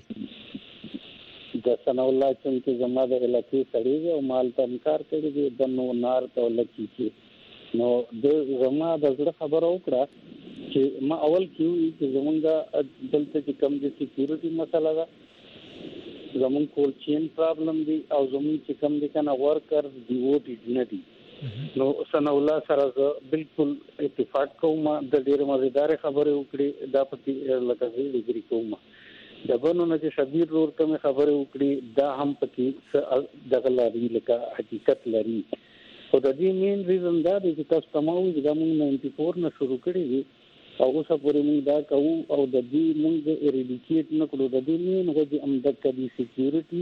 C: د ثنا الله چې زما د علاقې سړي او مال تنکار کړي دي د نو نار ته لکی کی نو د زما د زړه خبره وکړه چې ما اول کیو چې زمونږ دلته چې کم دي سکیورټي مسله ده زمون کول چین پرابلم دي او زمون چې کم دي کنه ورکر دی وټ نه دي نو ثنا الله سره بالکل اتفاق کوم د ډېر مزیدار خبره وکړي دا پتی لکه ډیګری کوم د بنو نه چې شبیر ورته خبره وکړي دا هم پکې دغه لري لکه حقیقت لري او د دې مین ریزن دا دی چې تاسو تمام د موږ نائنټي فور نه شروع کړی دي او اوس پورې موږ دا کوو او د دې موږ اریډیکیټ نه کړو د دې مین غوږی هم د کډي سکیورټي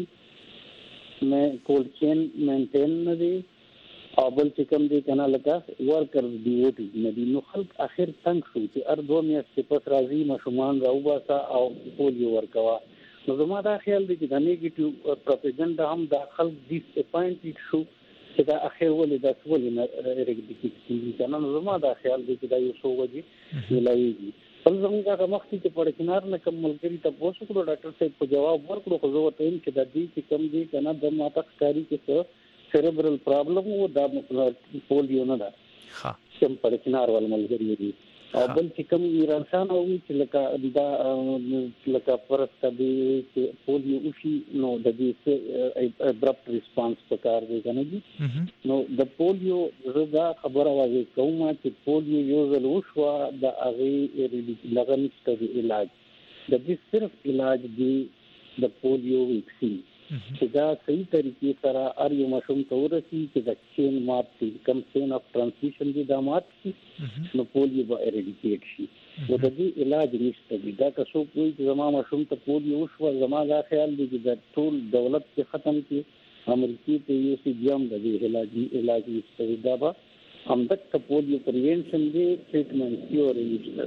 C: مې کول چین مینټین نه دي او بل چې کوم دي کنه لکه ورکر دی وټي ندي نو خلک اخر څنګه شو چې ار دوه میاشتې پس راځي مشومان راوباسا او پولیو ورکوا نو زما دا خیال دی چې د نیگیټیو پروپاګاندا هم د خلک ډیس اپاینټډ شو چې دا اخر ولې د ټول نه ریګډیکټي کنه نو زما دا خیال دی چې دا یو څو وږي ویلایي بل زموږ هغه مخکې چې په کینار نه کوم ملګری ته پوښتنه کړو ډاکټر صاحب په جواب ورکړو خو زه ورته چې د دې چې کوم دي کنه د ماته ښکاری کې څه سیریبرل پرابلم و دا پولیو نه ده
A: ها
C: کوم په کینار ول ملګری دي او بل چې کوم ایرانسان او چې لکه دا لکه پرسته دي چې پولیو وشي نو د دې ابرپټ ریسپانس پکار دی کنه دي نو د پولیو زړه خبره واځي کوم چې پولیو یو ځل وشو د هغه لغنسته علاج د دې صرف علاج دی د پولیو ویکسین چې دا صحیح طریقې سره ار یو مشوم ته ورسي چې د چین مات شي کم چین اف ترانسمیشن دي دا مات شي نو پولیو به اریډیکیټ شي نو د دې علاج نشته دی دا که څوک وایي چې زما مشوم ته پولیو وشو زما دا خیال دی چې د ټول دولت کې ختم کی امریکای ته یو سی جام د علاج علاج نشته دا به هم د پولیو پریونشن دی ټریټمنټ تھیوري نشته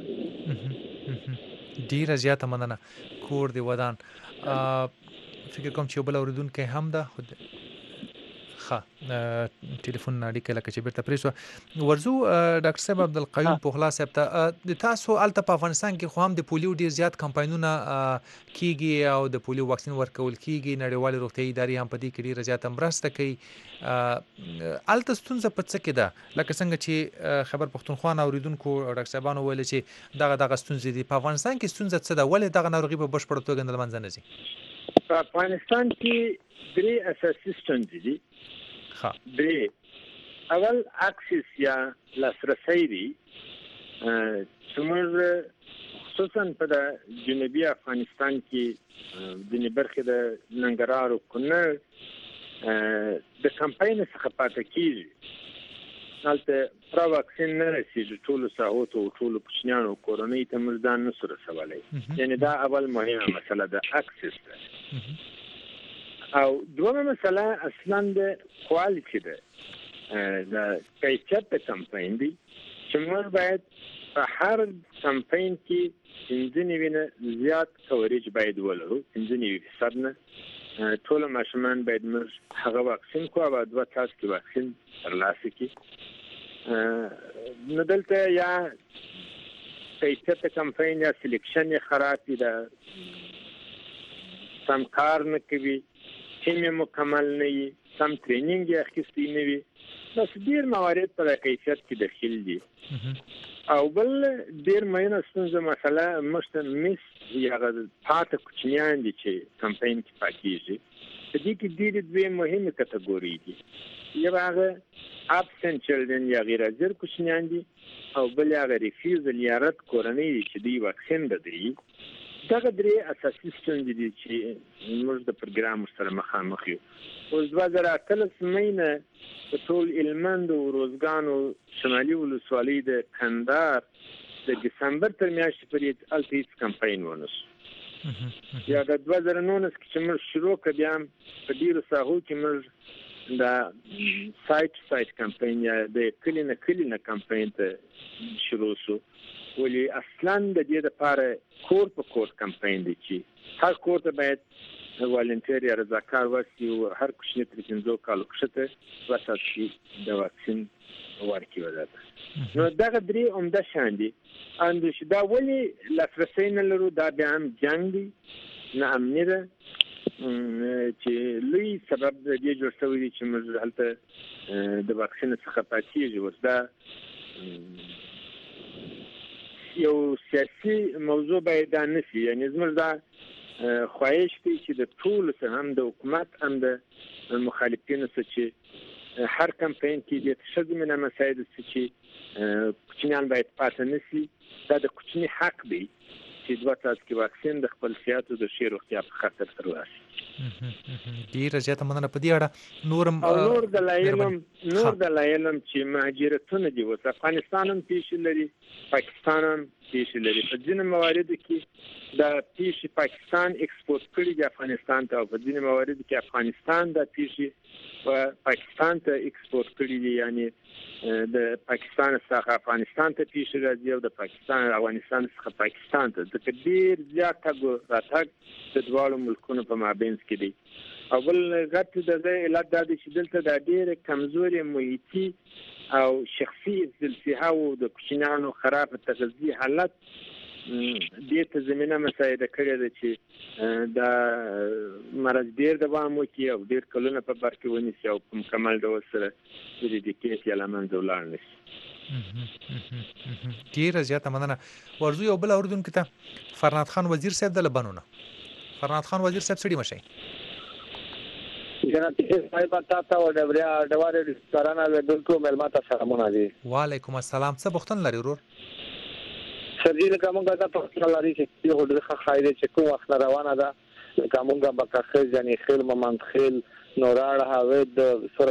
A: ډیره زیاته مننه کور دی ودان فکر کوم چې بل اوریدونکو هم ده خود ها ټلیفون اړیکه لکه چې بیرته پرې شو ورزو ډاکټر صاحب عبدالقیوم پوخلا صاحب ته د تاسو الته په افغانستان کې خو هم د پولیو ډیر زیات کمپاینونه کیږي او د پولیو واکسین ورکول کیږي نړیوال روغتیايي ادارې هم په دې کې ډیر زیات مرسته کوي الته ستونزه په څه کې ده لکه څنګه چې خبر پښتونخوا اوریدونکو ډاکټر صاحبانو ویل چې دغه دغه ستونزې دي په افغانستان کې ستونزه څه ده ولې دغه ناروغي په بشپړ توګه نه منځ نه ځي
B: په افغانستان کې درې اساسي ستونزې دي
A: ها
B: درې اول اکسس یا لاسرسی دی چې موږ خصوصا په جنوبي افغانستان کې د برخې د ننګرهار او کونړ د کمپاین څخه پاتې کیږي هلته پرا واکسین نه رسیږي ټولو ساحو ته ټولو کوچنیانو کورنۍ ته موږ ځان نه سره رسولی یعنی دا اول مهمه مسله ده اکسس ده او دومره مسله اصلا د کوالټي ده د کیفیت د کمپاین دی چې موږ باید په هر کمپاین کې پنځه نوي نه زیات کوریج باید ولرو پنځه نوي فیصد نه ټول ماشومان باید موږ هغه واکسین کوو او دوه تاسو واکسین ترلاسه کړي نو دلته یا کیفیت کمپاین یا سلیکشن یې خراب دي د سم کار نه کوي ټیم مکمل نه وي سم ټریننګ یې اخیستی نه وي بس ډیر موارد په کیفیت کې داخل دي او بل ډیر مهمه ستونزه مسله مشته مس یا پاتې کوچنیان دي چې کمپاین کې پاتېږي په دې کې ډېرې دوه مهمه کټګوري دي یو هغه ابسنت چلډرن یا غیر حاضر کوچنیان دي او بل هغه ریفیوزل یا رد کورنۍ دي چې دوی واکسین بدري دغه درې اساسي ستونزې دي چې موږ د پروګرام سره مخامخ یو اوس دوه زره اتلس مینه په ټول هلمند او روزګان او شمالي ولسوالۍ د کندهار د دسمبر تر میاشتې پورې هلته هېڅ کمپاین ونه شو یا د دوه زره نولس کې چې موږ شروع کړو بیا هم په ډېرو ساحو کې موږ د سایټ سایټ کمپاین یا د کلي نه کلي نه کمپاین ته شروع شو ولی اصلا د دې لپاره کور په کور کمپاین دی چې هر کور ته باید والنټیر یا رضاکار واسي او هر کوچنی تر پنځو کالو کښته واسي د واکسین ورکړي وځي نو دغه درې عمده شان دي اند چې دا ولی لاسرسي نه لرو دا بیا هم جنگ دی نه امنیت چې لوی سبب دې جوړ شوی دی چې موږ هلته د واکسین څخه پاتېږو اوس دا یو سیاسي موضوع باید دا نشي یعنی زموږ دا خواهش دی چې د ټولو څخه هم د حکومت هم د مخالفینو څخه چې هر کمپاین کې د ښځو مسایل چې کوچنیان باید پاتې نشي دا د کوچني حق دی چې دوه څاڅکي واکسین د خپل صحت او د ښې روغتیا په خاطر ترلاسه
A: ډیره زیاته مننه په دې اړه نورم
B: نور د لایلم نور د لایلم چې مهاجرتونه دي اوس افغانستان هم پیښ لري پاکستان هم پیښ لري په ځینې مواردو کې د پیښ پاکستان ایکسپورت کړي د افغانستان ته او په ځینې مواردو کې افغانستان د پیښ پاکستان ته ایکسپورت کړي دي یعنی د پاکستان څخه افغانستان ته پیښ راځي او د پاکستان افغانستان څخه پاکستان ته د کډیر زیات راتګ د دوه ملکونو په مابین کې دي او بل غټ د علت د چې دلته د ډېر کمزوري محیطي او شخصي سلسله او د کوچنیانو خراب تغذیه حالت دې ته زمينه مساعده کړې ده چې د مرض ډېر دوام وکړي او ډېر کلونه په بر کې ونیسي او په مکمل ډول سره د دې کیس یا لمنځه ولاړ نشي
A: ډېره زیاته مننه ورزو یو بل اوردونکو ته فرناد خان وزیر صاحب د لبنانونه فرناد خان وزیر صاحب سړي مشي
G: جناب صاحب تاسو او د بیا د واره رستوران د دلکو ملمات سلامونه دي
A: وعلیکم السلام څه بختن لري ورور
G: سرجیل کومه دا په لاري چې یو ډېر خایره چې کوم وخت روانه ده کومه بکه خل یعنی خل ممند خل نوراړه هاوی د سر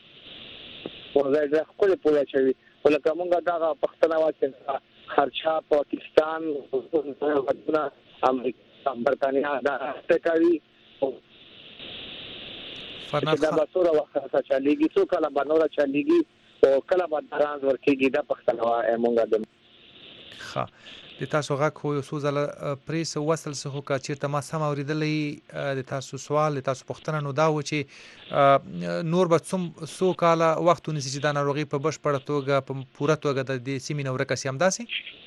G: ورځي خپل پوهه چوي ولکه موږ دا پښتنه واچې خرچا پاکستان ودونه امریکا برتانیا دا تکاري فرناد خان دا بصوره وخت چاليږي څو کله بنور چاليږي او کله به دران ورکیږي دا پښتنه مونږه د
A: ها د تاسو غږ خو یو څو ځله پرې څه وصل څه خو که چېرته ما سم اورېدلی د تاسو سوال د تاسو پوښتنه نو دا و چې نور به څو کاله وخت ونیسي چې دا ناروغي په بشپړه توګه په پوره توګه د دې سیمې نه ورکه سي، همداسې؟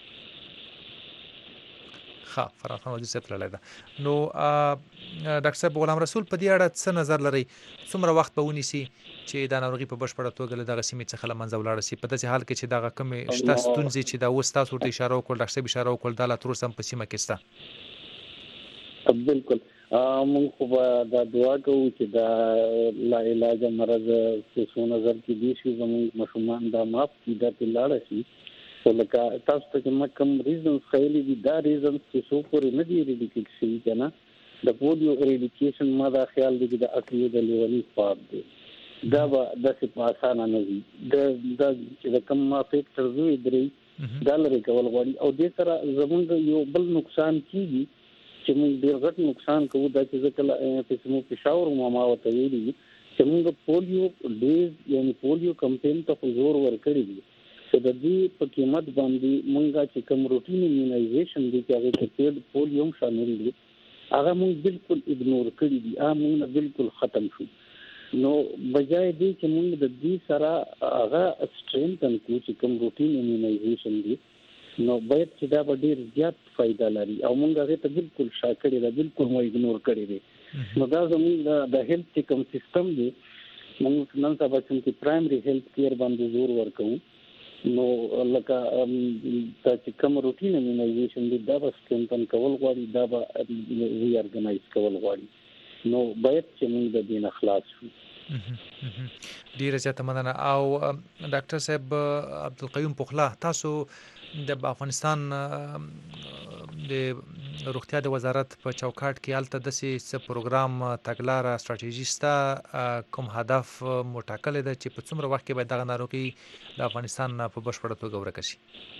A: ښه، فرهاد خان وزیر صاحب تللی ده. نو ډاکټر صاحب غلام رسول په دې اړه څه نظر لرئ؟ څومره وخت به ونیسي چې دا ناروغي په بشپړه توګه له دغه سیمې څخه له منځه ولاړه سي، په داسې حال کې چې دغه کومې شته ستونزې چې دا اوس تاسو ورته اشاره وکړل، ډاکټر صاحب اشاره وکړل، دا لا تر اوسه هم په سیمه کې شته؟
C: بالکل موږ خو به دا دعا کوو چې دا لا علاج مرض چې څو نظر کې دي شي زموږ ماشومان دا معاف کړي، دا پرې لاړه شي. خو لکه تاسو ته چې ما کوم ریزنز ښیلي دي دا ریزنز چې څو پورې نه دي اریډیکیټ شوي که نه، د پولیو اریډیکیشن ما دا خیال دی چې د اقلیو د لیوني خواب دی، دا به داسې په اسانه نه وي. دا چې د کوم ما فیکټرز وي درې دا لرې کول غواړي. او دې سره زموږ یو بل نقصان کېږي چې موږ ډېر غټ نقصان کوو، دا چې زه کله زموږ پېښور ما ورته ویلي دي چې موږ پولیو ډیز یعنې پولیو کمپین ته خو زور ورکړی دی چې د دې په قیمت باندې موږ چې کوم روټین ایمونایزیشن دی چې هغې کې پیډ پولیو هم شامل دی هغه موږ بالکل اګنور کړي دي، هغه موږ نه بالکل ختم شو. نو بجای دی چې موږ د دې سره هغه سټرینتن کړو چې کوم روټین ایمونایزیشن دی نو باید چې دا به ډېر زیات فایده لري او موږ هغې ته بالکل شا کړې ده، بالکل مو اګنور کړی دی. نو دا زموږ د هیلث چې کوم سیستم دی موږ نن سبا چې پرایمري هیلث کیر باندې زور ورکوو، نو لکه دا چې کوم روټین ایمونایزیشن دی دا به سټرینتن کول غواړي، دا به ری ارګنایز کول غواړي. نو باید چې موږ د دې نه خلاص شو.
A: ډیره زیاته مننه. او ډاکټر صاحب عبدالقیوم پخلا، تاسو د افغانستان د روغتیا د وزارت په چوکاټ کې هلته داسې څه پروګرام تګلاره سټراټیژي شته، کوم هدف مو ټاکلی ده چې په څومره وخت کې باید دغه ناروغي د افغانستان په بشپړه توګه ورکه شي؟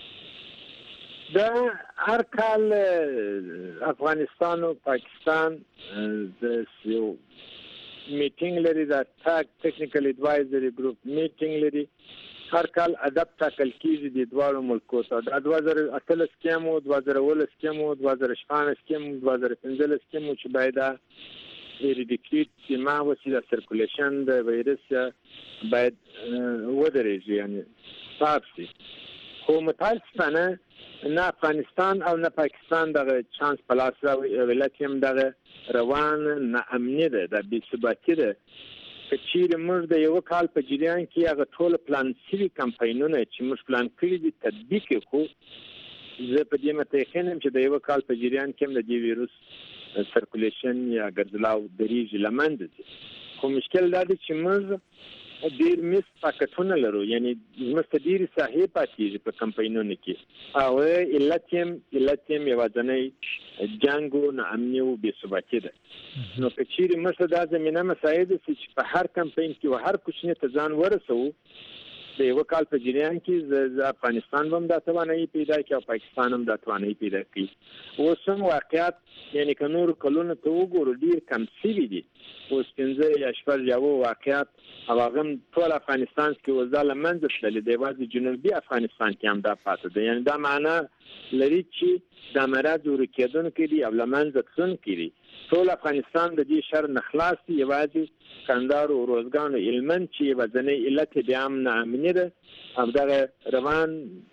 B: دا هر کال افغانستان او پاکستان د یو میټینګ لري، دا ټیکنیکل ایډوایزري ګروپ میټینګ لري، هر کال ادب ټاکل کیږي د دواړو ملکو ته. دا دوه زره اتلس کې مو دوه زره اوولس کې مو دوه زره شپاړس کې مو دوه زره پنځلس کې مو چې باید اریډیکیټ چې ما وسیله سرکولیشن د وایرس باید ودرېږي، یعنی صاف شي. خو متاسفانه نه افغانستان او نه پاکستان دغه چانس په لاس راوړي، ولایت هم دغه روان نه امني ده، د بې ثباتي ده. که چیرې موږ د یو کال په جریان کې هغه ټول پلان شوي کمپاینونه چې موږ پلان کړي دي تطبیق کړو، زه په دې متیقن یم چې د یو کال په جریان کې هم د دې ویروس سرکولیشن یا ګرځلاو درېږي له منځه ځي. خو مشکل دا دی چې موږ ډېر مس پاکټونه لرو، یعنی موږ ته ډېرې ساحې پاتېږي په کمپاینونو کې، او علت یې علت یې یوازینی جنګ و ناامني و بې ثباتي ده. نو که چیرې موږ ته دا زمینه مساعد شي چې په هر کمپاین کې و هر کوچني ته ځان ورسوو، د یو کال په جریان کې د افغانستان هم دا توانایي پیدا کړي او پاکستان هم دا توانایي پیدا کړي. اوس هم واقعیت یعنی که نور کلونه ته وګورو ډېر کم شوي دي، اوس پنځه یا شپږ یا اووه واقعیت او هغه هم ټول افغانستان کې اوس دا له منځه تللي دی، یوازې جنوبي افغانستان کې هم دا پاتې دی. یعنی دا معنا لري چې دا مرض ورکېدونکی دی او له منځه تلونکی دی. ټول افغانستان د دې شر نه خلاص دی، یوازې کندهار او روزګان هلمند چې یوازینی علت بیا هم ناامني ده او دغه روان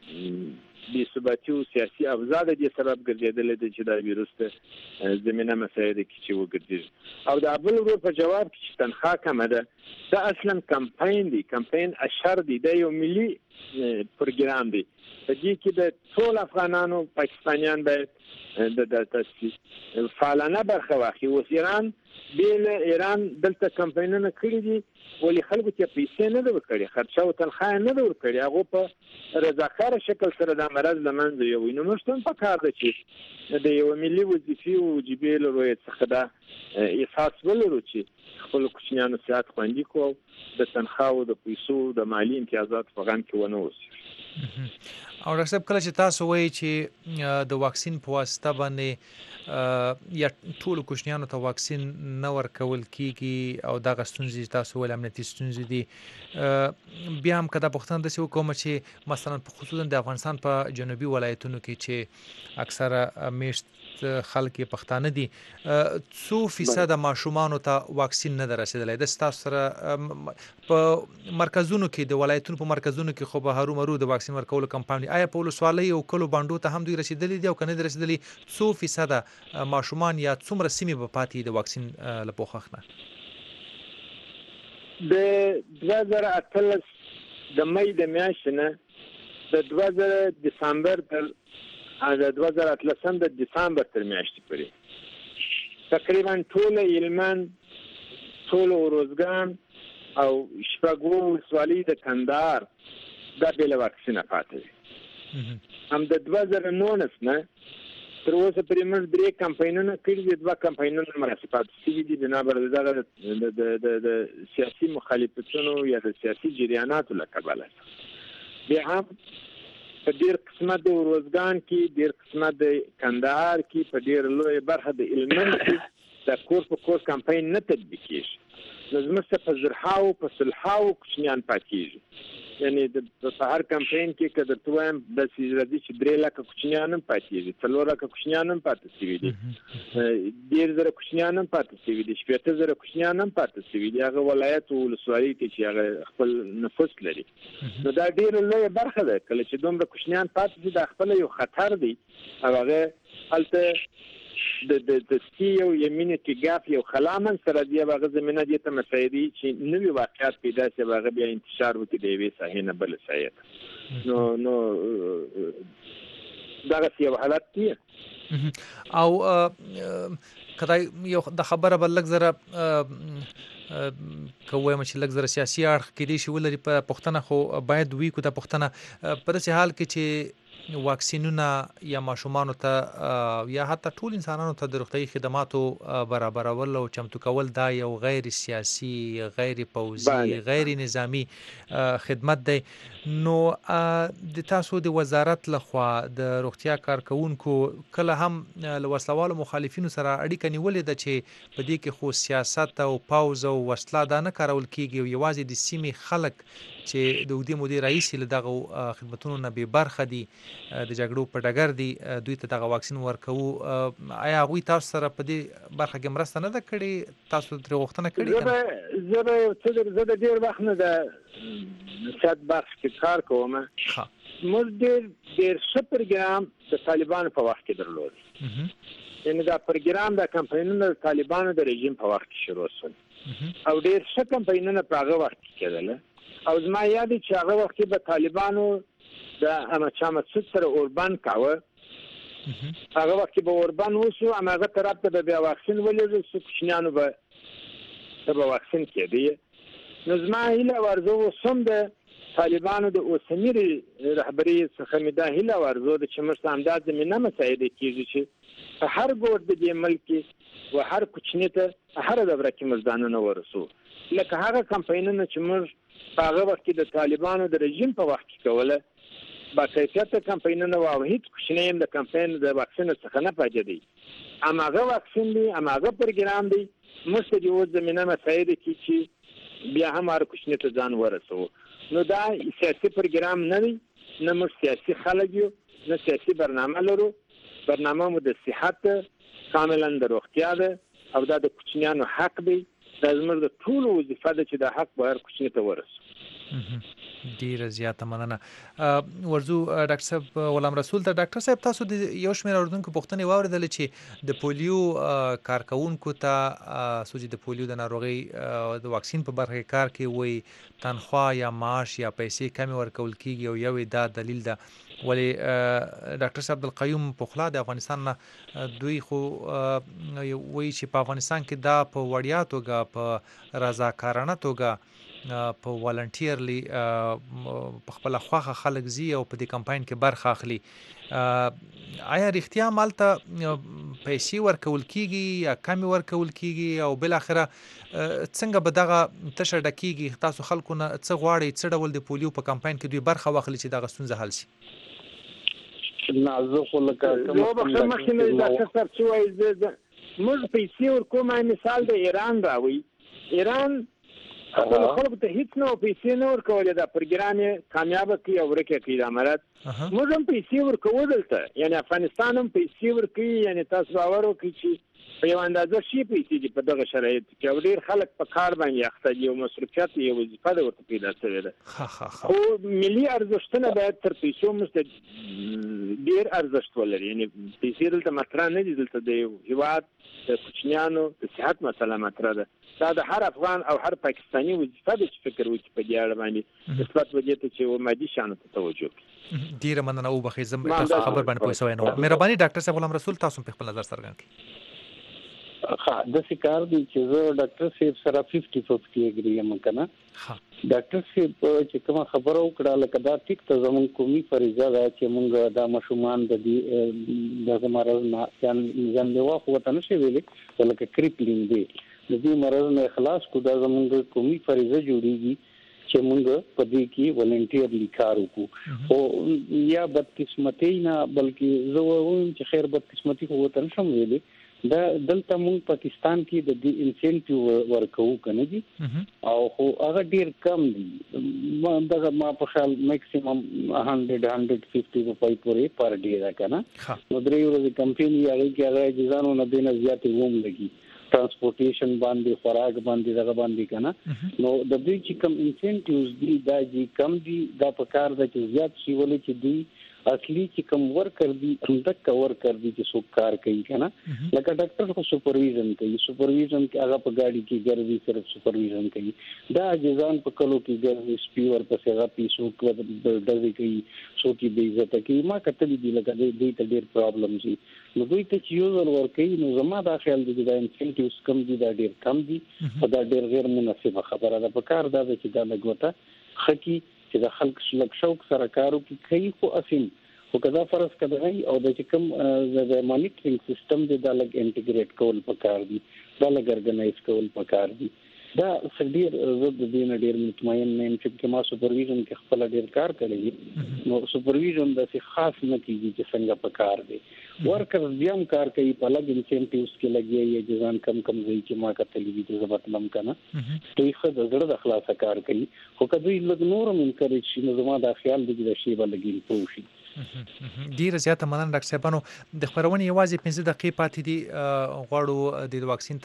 B: بې ثباتي او سیاسي اوضاع د دې سبب ګرځېدلی دی چې دا ویروس ته زمینه مساعده کړي چې وګرځېږي. او د بل ورور په جواب کې چې تنخوا کمه ده، دا اصلا کمپاین دی، کمپاین اشر دی، دا یو ملي پروګرام دی. په دې کې د ټول افغانانو پاکستانیان باید د تاسیس فعالانه برخه واخلي. اوس ایران بیل ایران دلته کمپاینونه کړي دي، ولې خلکو ته پیسې نه ده ورکړي، خرچه او تنخوا نه ده ورکړي، هغه په رضاکاره شکل سره دا مرض له منځه یوړي. نو موږ ته هم پکار ده چې د یو ملي وظیفې او وجیبې له رویې څخه دا احساس ولرو چې خپلو کوچنیانو صحت خوندي کړو، د تنخواو د پیسو د مالي امتیازاتو په غم کې ونه اوسي.
A: او ډاکټر صاحب کله چې تاسو وایي چې د واکسین په واسطه باندې یا ټول کوچنیانو ته واکسین نه ورکول کیږي او دغه ستونزې تاسو ول امنیتي ستونزې دي، بیا هم کدا پښتون د سیو کوم چې مثلا په خصوصا د افغانستان په جنوبي ولایتونو کې چې اکثره میشت خلک پښتانه دي، څو فیصد ماشومان ته واکسین نه درسیدلی د تاسو سره په مرکزونو کې د ولایتونو په مرکزونو کې خو به هرو مرو د واکسین ورکولو کمپاین آیا په ولسوالۍ او کلو باندو ته هم دوی رسیدلی دي او کنه رسیدلی څو فیصد ماشومان یا څومره سیمې په پاتې د واکسین لپاره نه؟
B: د دوه زره اتلس د مې د میاشتې نه د دوه زره دسمبر تر د دوه زره اتلسم د دسمبر تر میاشتې پورې تقریبا ټول علمان ټول اروزګان او شپږ ولسوالۍ د کندهار دا بل واکسین پاتې هم د دوه زره نولس نه تر اوسه پرې موږ درې کمپاینونه کړي دي، دوه کمپاینونه مراسمات شوي دي بنابر د د سیاسي مخالفتونو یا د سیاسي جریاناتو له کبله. بیا هم په ډېر قسمه د اروزګان کې، ډېر قسمه د کندهار کې، په ډېر لوی برخه د هلمند کې د کور په کور کمپاین نه تطبیق کېږي. نو زموږ په زرهاو په سلهاو کوچنیان پاتېږي، یعنی د په هر کمپاین کې که درته وایم داسې راځي چې درې لکه کوچنیان هم پاتېږي، څلور لکه کوچنیان هم پاتې شوي دي، ډېر زره کوچنیان هم پاتې شوي دي، شپېته زره کوچنیان هم پاتې شوي دي هغه ولایت او ولسوالۍ کې چې هغه خپل نفوس لري. نو دا ډېره لویه برخه ده، کله چې دومره کوچنیان پاتې شي دا خپله یو خطر دی او هغه هلته د د د سی یو یمینټي ګاپ یو خلامن سره دی هغه زمينه دي ته مسایدي چې نوې واقعیت پیدا شي هغه بیا انتشار وکړي د یوې ساحې نه بل ساحې نو نو دا یو حالت دی.
A: او کله یو د خبره بلک زره کوه مچ لک زره سیاسي اړخ کې دي شي ولري په پښتنه خو باید وی کو د پښتنه په داسې حال کې چې واکسینونه یا ماشومان ته یا حتی ټول انسانانو ته د روغتي خدماتو برابرول او چمتو کول دا یو غیر سیاسي، غیر پوځي، غیر نظامی خدمت دی. نو د تاسو د وزارت لخوا د روغتیا کارکونکو کله هم له وسلوالو مخالفینو سره اړیکه نیولې ده چې په دې کې خو سیاست او پوځ او وسله دا نه کارول کیږي او یوازې د سیمې خلک چې د ودی مودي رئیس له دغه خدماتونو نه به برخه دي د جګړو په ډګر دي دوی ته دغه واکسین ورکوو، آیا هغوی تاسو سره په دې برخه کې مرسته نه ده کړې؟ تاسو ترې غوښتنه کړې؟
B: زه به څه زه د ډېر وخت نه د سیاست برخه کې کار کوم. موږ ډېر ډېر ښه پروګرام د طالبانو په وخت کې درلود، یعنې دا پروګرام د کمپاینونو د طالبانو د رژیم په وخت کې شروع شول او ډېر ښه کمپاینونه په هغه وخت کې کېدل. او زما یاد دی چې هغه وخت کې به طالبانو د احمدشاه مسعود سره اوربند کاوه، هغه وخت کې به اوربند وشو هماغه طرف ته به بیا واکسین ولېږل شو، کوچنیانو به ته به واکسین کېدی. نو زما هیله او ارزو اوس هم د طالبانو د اوسني رهبرۍ څخه مې دا هیله او ارزو ده چې موږ ته همدا زمینه مساعده کېږي چې په هر ګوټ د دې ملک کې و هر کوچني ته هره دوره کې موږ ځانونه ورسو، لکه هغه کمپاینونه چې موږ په هغه وخت کې د طالبانو د رژیم په وخت کې کوله با کیفیته کمپاینونه او هیڅ کوچنی هم د کمپاین د واکسین څخه نه پاتې دي، هماغه واکسین دی، هماغه پروګرام دی، موږ ته د اوس زمینه مساعده کړي چې بیا هم هر کوچني ته ځان ورسو. نو دا سیاسي پروګرام نه دی، نه موږ سیاسي خلک یو، نه سیاسي برنامه لرو، برنامه مو د صحت کاملا د روغتیا ده او دا د کوچنیانو حق دی، دا زموږ د ټولو وظیفه ده چې دا حق به هر کوچني ته ورسو.
A: ډیره زیاته مننه. ورزو ډاکټر صاحب غلام رسول ته ډاکټر صاحب تاسو د یو شمېر اوردونکو پوښتنې واوریدل چې د پولیو کارکونکو ته سوجي د پولیو د ناروغي د واکسین په برخه کار کې وي تنخواه یا معاش یا پیسې کم ورکول کیږي او یو دا دلیل ده، ولی ډاکټر صاحب عبدالقیوم پخلا د افغانستان نه دوی خو وایي چې په افغانستان کې دا په وړیا توګه په رضاکارانه توګه په والنټیرلی په خپل خواخه خلک زی او په دې کمپاین کې برخه اخلي آیا رښتیا مالته پیسې ورکول کیږي یا کمی ورکول کیږي او بل اخره څنګه به دغه تشه ډکیږي تاسو خلکو نه څه غواړي څه ډول د پولیو په کمپاین کې دوی برخه واخلي چې دغه ستونزه حل شي
C: نازو خو لکه
B: نو به مخکې دا څه څه وایي موږ پیسې ورکوم مثال د ایران راوي ایران خپل خلکو ته هیڅ نو پیسې نه ورکولې دا پروګرام کامیاب کړي او ورکه کړي د امارات موږ هم پیسې ورکو دلته یعنی افغانستان هم پیسې ورکوي یعنی تاسو باور وکړئ چې په یو اندازه شي پیسې دي په دغه شرایط کې ډېر خلک په کار باندې اخته دي او مصرفیات یې وظیفه ده ورته پیدا شوې ده خو ملي ارزښتونه باید تر پیسو مست ډېر ارزښت ولري یعنی پیسې دلته مطرح نه دي دلته د هیواد د کوچنیانو د صحت مسله مطرح ده دا د هر افغان او هر پاکستاني وظیفه ده چې فکر وکړي په دې اړه باندې مثبت وجه ته چې مادي شانو ته توجه وکړي
A: ډیره مننه او بخیر زم تاسو خبر باندې پوه شوئ نو مهرباني ډاکټر صاحب غلام رسول تاسو په خپل نظر څرګند کړئ
C: ها د سکار دي چې زه ډاکټر صاحب سره پچاس پچاس اګری یم کنه
A: ها
C: ډاکټر صاحب چې کوم خبرو کړه لکه دا ټیک ته زمون قومي فریضه ده چې مونږ د مشومان د دې د مرز نه ځان له واخ وته نشي ویلې ولکه کریپلینګ دی د دې مرز نه اخلاص کو دا زمونږ قومي فریضه جوړیږي چې مونږ په دې کې ولنټیرلی کار وکړو او یا بدقسمتي نه بلکې زه وایم چې خیر بدقسمتي خو وته نشم ویلې دا دلته مونږ پاکستان کې د دې انسنټیو ورکو کنه دي او خو هغه ډیر کم دي دا ما په خیال میکسیمم one fifty روپۍ پورې پر ډے دا کنه نو درې ورځې کمپنی هغه کې هغه ځانو نه دینه زیاتې ووم لګي ترانسپورټیشن باندې خوراک باندې دغه باندې کنه نو د دې چې کم انسنټیوز دي دا چې کم دي دا په کار د چې زیات شي ولې چې دي اصلي چې کوم ورکر دي همدک ورکر دي چې څوک کار کوي کنه لکه ډاکټر خو سپرویژن کوي سپرویژن کې هغه په ګاډي کې ګرځي صرف سپرویژن کوي دا ځان په کلو کې ګرځي سپي ور پسې هغه پیسو کې دځي کوي څوک به عزت کوي ما کتل دي لکه دې ته ډېر پرابلم شي نو دوی ته چې یو ور کوي نو زما دا خیال دي دا انسنټیوز کم دي دا ډېر کم دي او دا ډېر غیر مناسبه خبره ده په کار دا چې دا لګوته خکې چې د خلک شلک شوق سره کارو کې کوي خو اسیم خو کدا فرض کړی او د کوم د مانیټرینګ سیستم د لګ انټیګریټ کول پکار دي دا لګ ارګنایز کول پکار دي دا سړي زد دین ډیر مطمئن نه چې ما سپرویژن کې خپل ډیر کار کوي نو سپرویژن د څه خاص نه کیږي چې څنګه پکار دي ورکر بیا کار کوي په لګ انسنټیوز کې لګي یا ځان کم کم ځای چې ما کتلې دي چې زبطلم کنه دوی خو د زړه د خلاصه کار کوي خو کدی لګ نورم انکریج شي نو زما دا خیال دی چې شی بلګین پوشي
A: ډیره زیاته مننه ډاکټر صاحبانو د خبرونې یوازې پنځه دقیقې پاتې دي غواړو د واکسین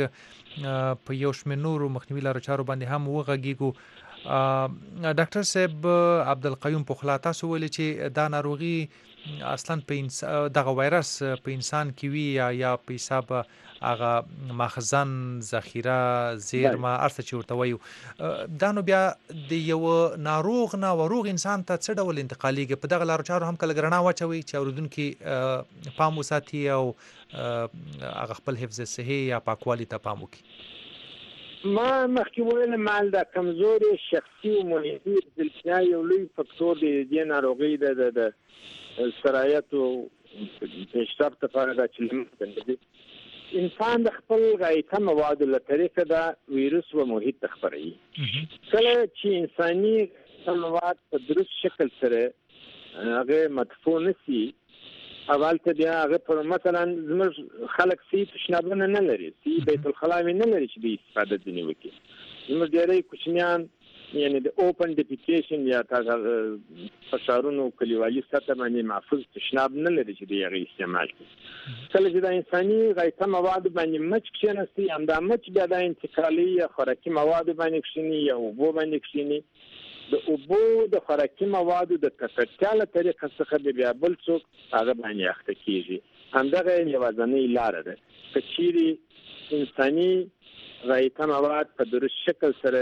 A: ترڅنګ په یو شمېر نورو مخنیوي لارو چارو باندې هم وغږیږو ډاکټر صاحب عبدالقیوم پخلا تاسو ویلي چې دا ناروغي اصلا په دغه وایرس په انسان کې وي یا یا په حساب هغه مخزن ذخیره زیرمه ارڅ چې ورته وایو دا نو بیا د یو ناروغ نه وروغ انسان ته څه ډول انتقالیږي په دغه لارو چارو هم کله ګرنا واچوي چې اوریدونکو پام وساتي او هغه خپل حفظ صحي یا پاکوالي ته پام وکړي
B: ما مخکې ویل مال د کمزوري شخصي او محیطي ځلتیا یو لوی فکتور دی د ناروغي د سرایت او پیشرفت لپاره د چلم انسان د خپل غایطه مواد له طریقه دا ویروس و محیط خپروي کله چې انساني مواد په درست شکل سره هغه مدفوع نشي اول ته بیا هغه پر مثلا زموږ خلک سي تشنابونه نه لري سي بیت الخلا نه لري چې د استفاده دي وکړي زموږ ډېری کوچنیان یعنی د اوپن ډیفیکیشن یا تاسو فشارونو کلیوالي سطح باندې محفوظ تشناب نه لري چې د هغه استعمال کړي کله چې د انساني غایطه مواد باندې مچ کښینسي هم دا مچ بیا د انتقالي یا خوراکي مواد باندې کښیني یا اوبو باندې کښیني د اوبو د خوراکي مواد د کثرتیا له طریقه څخه بیا بل څوک هغه باندې اخته کیږي همدغه یوازینۍ لار ده چې چیرې انساني غایطه مواد په درست شکل سره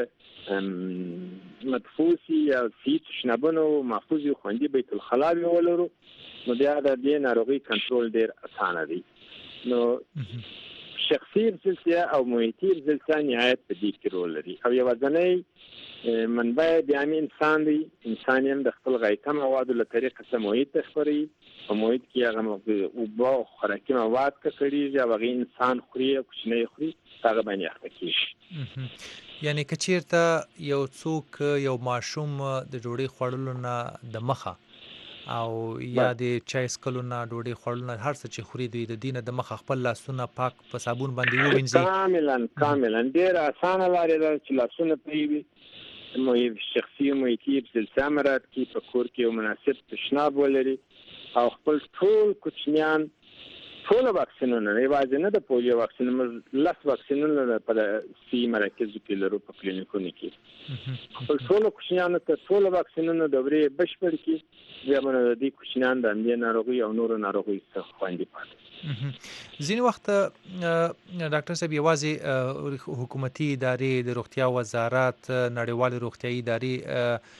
B: مدفوسی یا فیت شنبونو محفوظ خوندي بیت الخلا ولرو نو بیا د دې ناروغي کنټرول ډیر اسانه دی نو شخصي ارزلتیا او محیطي ارزلتیا نهایت په دې کې رول لري او یوازینی منبع د عام انسان دی. انسان هم د خپل غایطه موادو له طریقه څخه محیط ته خپروي. په محیط کې هغه اوبه او خوراکي مواد ککړېږي او هغه انسان خوري او کوچنی خوري هغه باندې اخته کېږي.
A: یعنی که چېرته یو څوک یو ماشوم د ډوډۍ خوړلو نه د مخه او یا د چای څښلو نه ډوډۍ خوړلو نه هر څه چې خوري دوی د دې نه د مخه خپل لاسونه پاک په صابون باندې ووینځي.
B: کاملا کاملا ډېره اسانه لارې ده چې لاسونه پرېوي، شخصي محیطي ارزلتیا مراعات کړي، په کور کې یو مناسب تشناب ولري او خپل ټول کوچنیان ټول واکسینونه یوازې نه د پولیو واکسین موږ لس واکسینونه په سي مراکزو کې لرو په کلینیکونو کې. خپل ټول کوچنیانو ته ټول واکسینونه د ورې بشپړ کړي بیا موږ د دې کوچنیان د اندې ناروغي او نورو ناروغیو څخه خوندي پاتې.
A: ځینې وخت ډاکټر صاحب یوازې حکومتي ادارې د روغتیا وزارت نړیوالې روغتیایي ادارې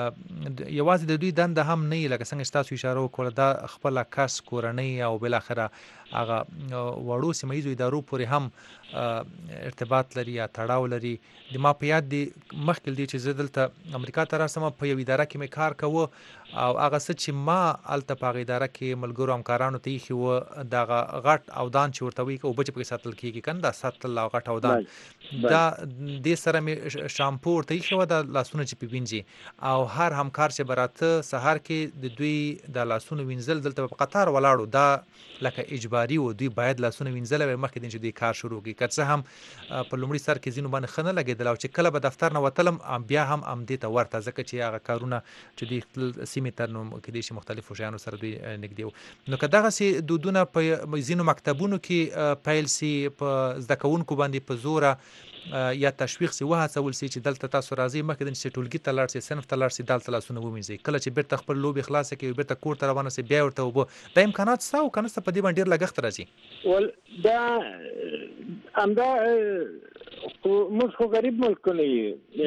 A: یوازې د دوی دنده هم نه وي، لکه څنګه چې تاسو اشاره وکړه دا خپله کس کورنۍ او بالاخره هغه وړو سیمه ییزو ادارو پورې هم ارتباط لري یا تړاو لري. د ما په یاد دی مخکې دی چې زه دلته امریکا ته راسم په یو اداره کې مې کار کوه او هغه څه چې ما هلته په هغه اداره کې ملګرو همکارانو ته ایښي وه دغه غټ اودان چې ورته وایي اوبه چې پکې ساتل کېږي که نه دا ساتل او غټ اودان دا دې سره مې شامپو ورته ایښې وه دا لاسونه چې پې وینځي او هر همکار چې به راته سهار کې د دوی د لاسونو وینځل دلته په قطار ولاړو دا لکه اجباري و دوی باید لاسونه وینځلی وای مخکې دین چې دوی کار شروع کړي. که څه هم په لومړي سر کې ځینو باندې ښه نه لګېدل او چې کله به دفتر نه وتلم بیا هم همدې ته ورته ځکه چې هغه کارونه چې دوی سیمې ته نو کېدای شي مختلفو شیانو سره دوی نږدې وو. نو که دغسې دودونه په ځینو مکتبونو کې پیل سي په زده کوونکو باندې په زوره یا تشویق سي وهڅول سي چې دلته تاسو راځئ مخکې دین چې ټولګي ته لاړ سئ صنف ته لاړ سئ دلته لاسونه ووینځئ کله چې بیرته خپل لوبې خلاصه کړئ بیرته کور ته روانه سئ بیا ورته اوبه دا امکانات شته او که نه شته په دې باندې ډېر لګښت راځي.
B: ول دا همدا موږ خو غریب ملکونه یو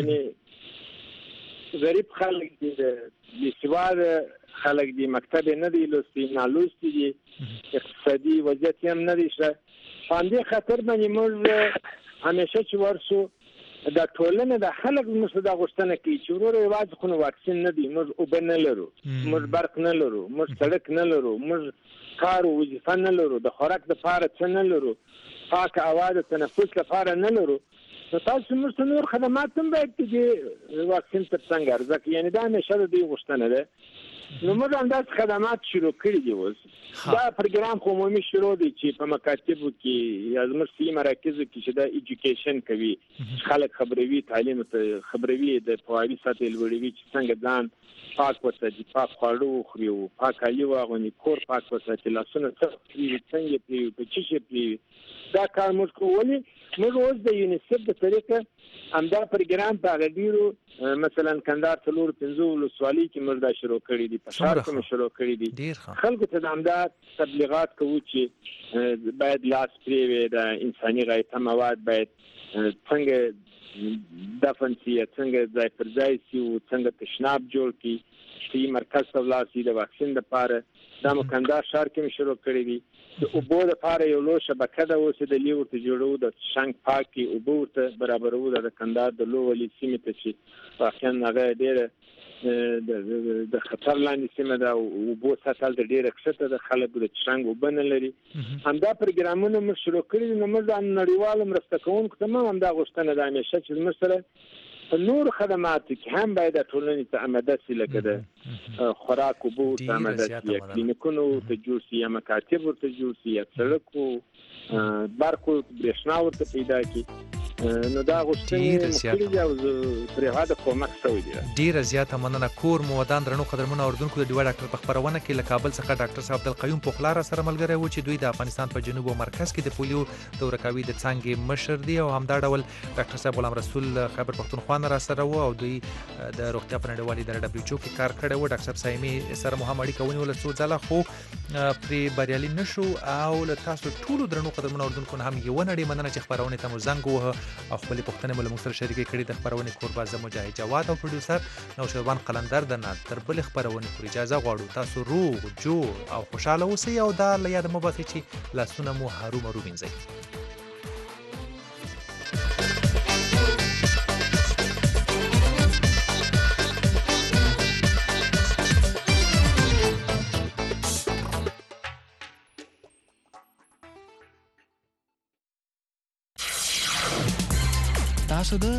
B: یعنې غریب خلک دي بېسواده خلک دي مکتب یې نه دی لوستی نالوستي دي اقتصادي وضعیت یې هم نه دی ښه. په همدې خاطر باندې موږ همیشه چې ورسو د ټولنې د خلک موږ دا غوښتنه کوي چې وروره یوازې خو نو واکسین نه دی موږ اوبه نه لرو موږ برق نه لرو موږ سړک نه لرو موږ کار او وظیفه نه لرو د خوراک دپاره څه نه لرو پاکه هوا د تنفس لپاره نه لرو نو تاسو موږ ته نور خدمات هم باید د دې واکسین تر څنګ عرضه کړي. یعنې دا همیشه د دوی غوښتنه ده. نو موږ همداسې خدمات شروع کړي دي اوس دا پروګرام خو عمومي شروع دی چې په مکاتبو کې یا زموږ سي مراکزو کې چې دا ایجوکیشن کوي خلک خبروي تعلیم ته خبروي د پوهاوي سطحې لوړوي چې څنګه ځان پاک وساتي پاک خواړه وخوري او پاک کالي واغوندي کور پاک وساتي لاسونه څنګه څنګه پرېوي په څه شي پرېوي دا کار موږ کوو. ولې موږ اوس د یونیسف د طریقه همدا پروګرام په هغه ډېرو مثلا کندهار څلور پنځه ولسوالۍ کې موږ دا شروع کړي دي په ښار کې مو شروع کړي دي خلکو ته د همدا تبلیغات کوو چې باید لاس پرېوي د انساني غایطه مواد باید څنګه دفن سي څنګه ځای پر ځای سي او څنګه تشناب جوړ کړي چې مرکز ته ولاړ سي د واکسین دپاره دا مو کندهار ښار کې مو شروع کړي دي. د اوبو دپاره یو لویه شبکه ده اوس د لي ورته جوړوو د شنک پاکې اوبه ورته برابروو د کندهار د لو ولي سیمې ته چې واقعا هغه ډېره د خطر لاندې سیمه ده او اوبو سطحه د ډېره کښته ده خلک د څښاک اوبه نه لري. همدا پروګرامونه موږ شروع کړي دي. نو موږ د نړیوالو مرسته کوونکو ته هم همدا غوښتنه ده همیشه چې زموږ سره په نور خدماتو کې هم باید د ټولنې ته اماده سي لکه د خوراک اوبه ورته اماده سي یا کلینیکونه ورته جوړ سي یا مکاتب ورته جوړ سي یا سړک و برق و برېښنا ورته پیدا کړي. نو دا غوښتنې مو کړي دي او پرې هغه د کومک شوی دی.
A: ډېره زیاته مننه. کور مو ودان درنو قدرمنو اردوونکو د ډیوه ډاکټر په خپرونه کې له کابل څخه ډاکټر صاحب عبدالقیوم پوخلا را سره ملګری و چې دوی د افغانستان په جنوب او مرکز کې د پولیو د ورکاوي د څانګې مشر دی او همدا ډول ډاکټر صاحب غلام رسول خیبر پښتونخوا نه را سره و او دوی د روغتیا په نړیوالې ادارې دبلیو ایچ او کې کار کړی و. ډاکټر صاحب صایمي سره مو هم اړیکه ونیوله څو ځله خو پرې بریالي نه شو او له تاسو ټولو درنو قدرمنو اردوونکو نه هم یوه نړۍ مننه چې خپرونې ته مو زنګ ووهه او خپلې پوښتنې مو له موږ سره شریکې کړي. د خپرونې کوربه زه مجاهد جواد او پروډیوسر نوشیروان قلندر د نه تر بلې خپرونې پورې اجازه غواړو تاسو روغ جوړ او خوشحاله اوسئ او دا له یاده مه باسئ چې لاسونه مو هرو مرو وینځئ.
H: څه ده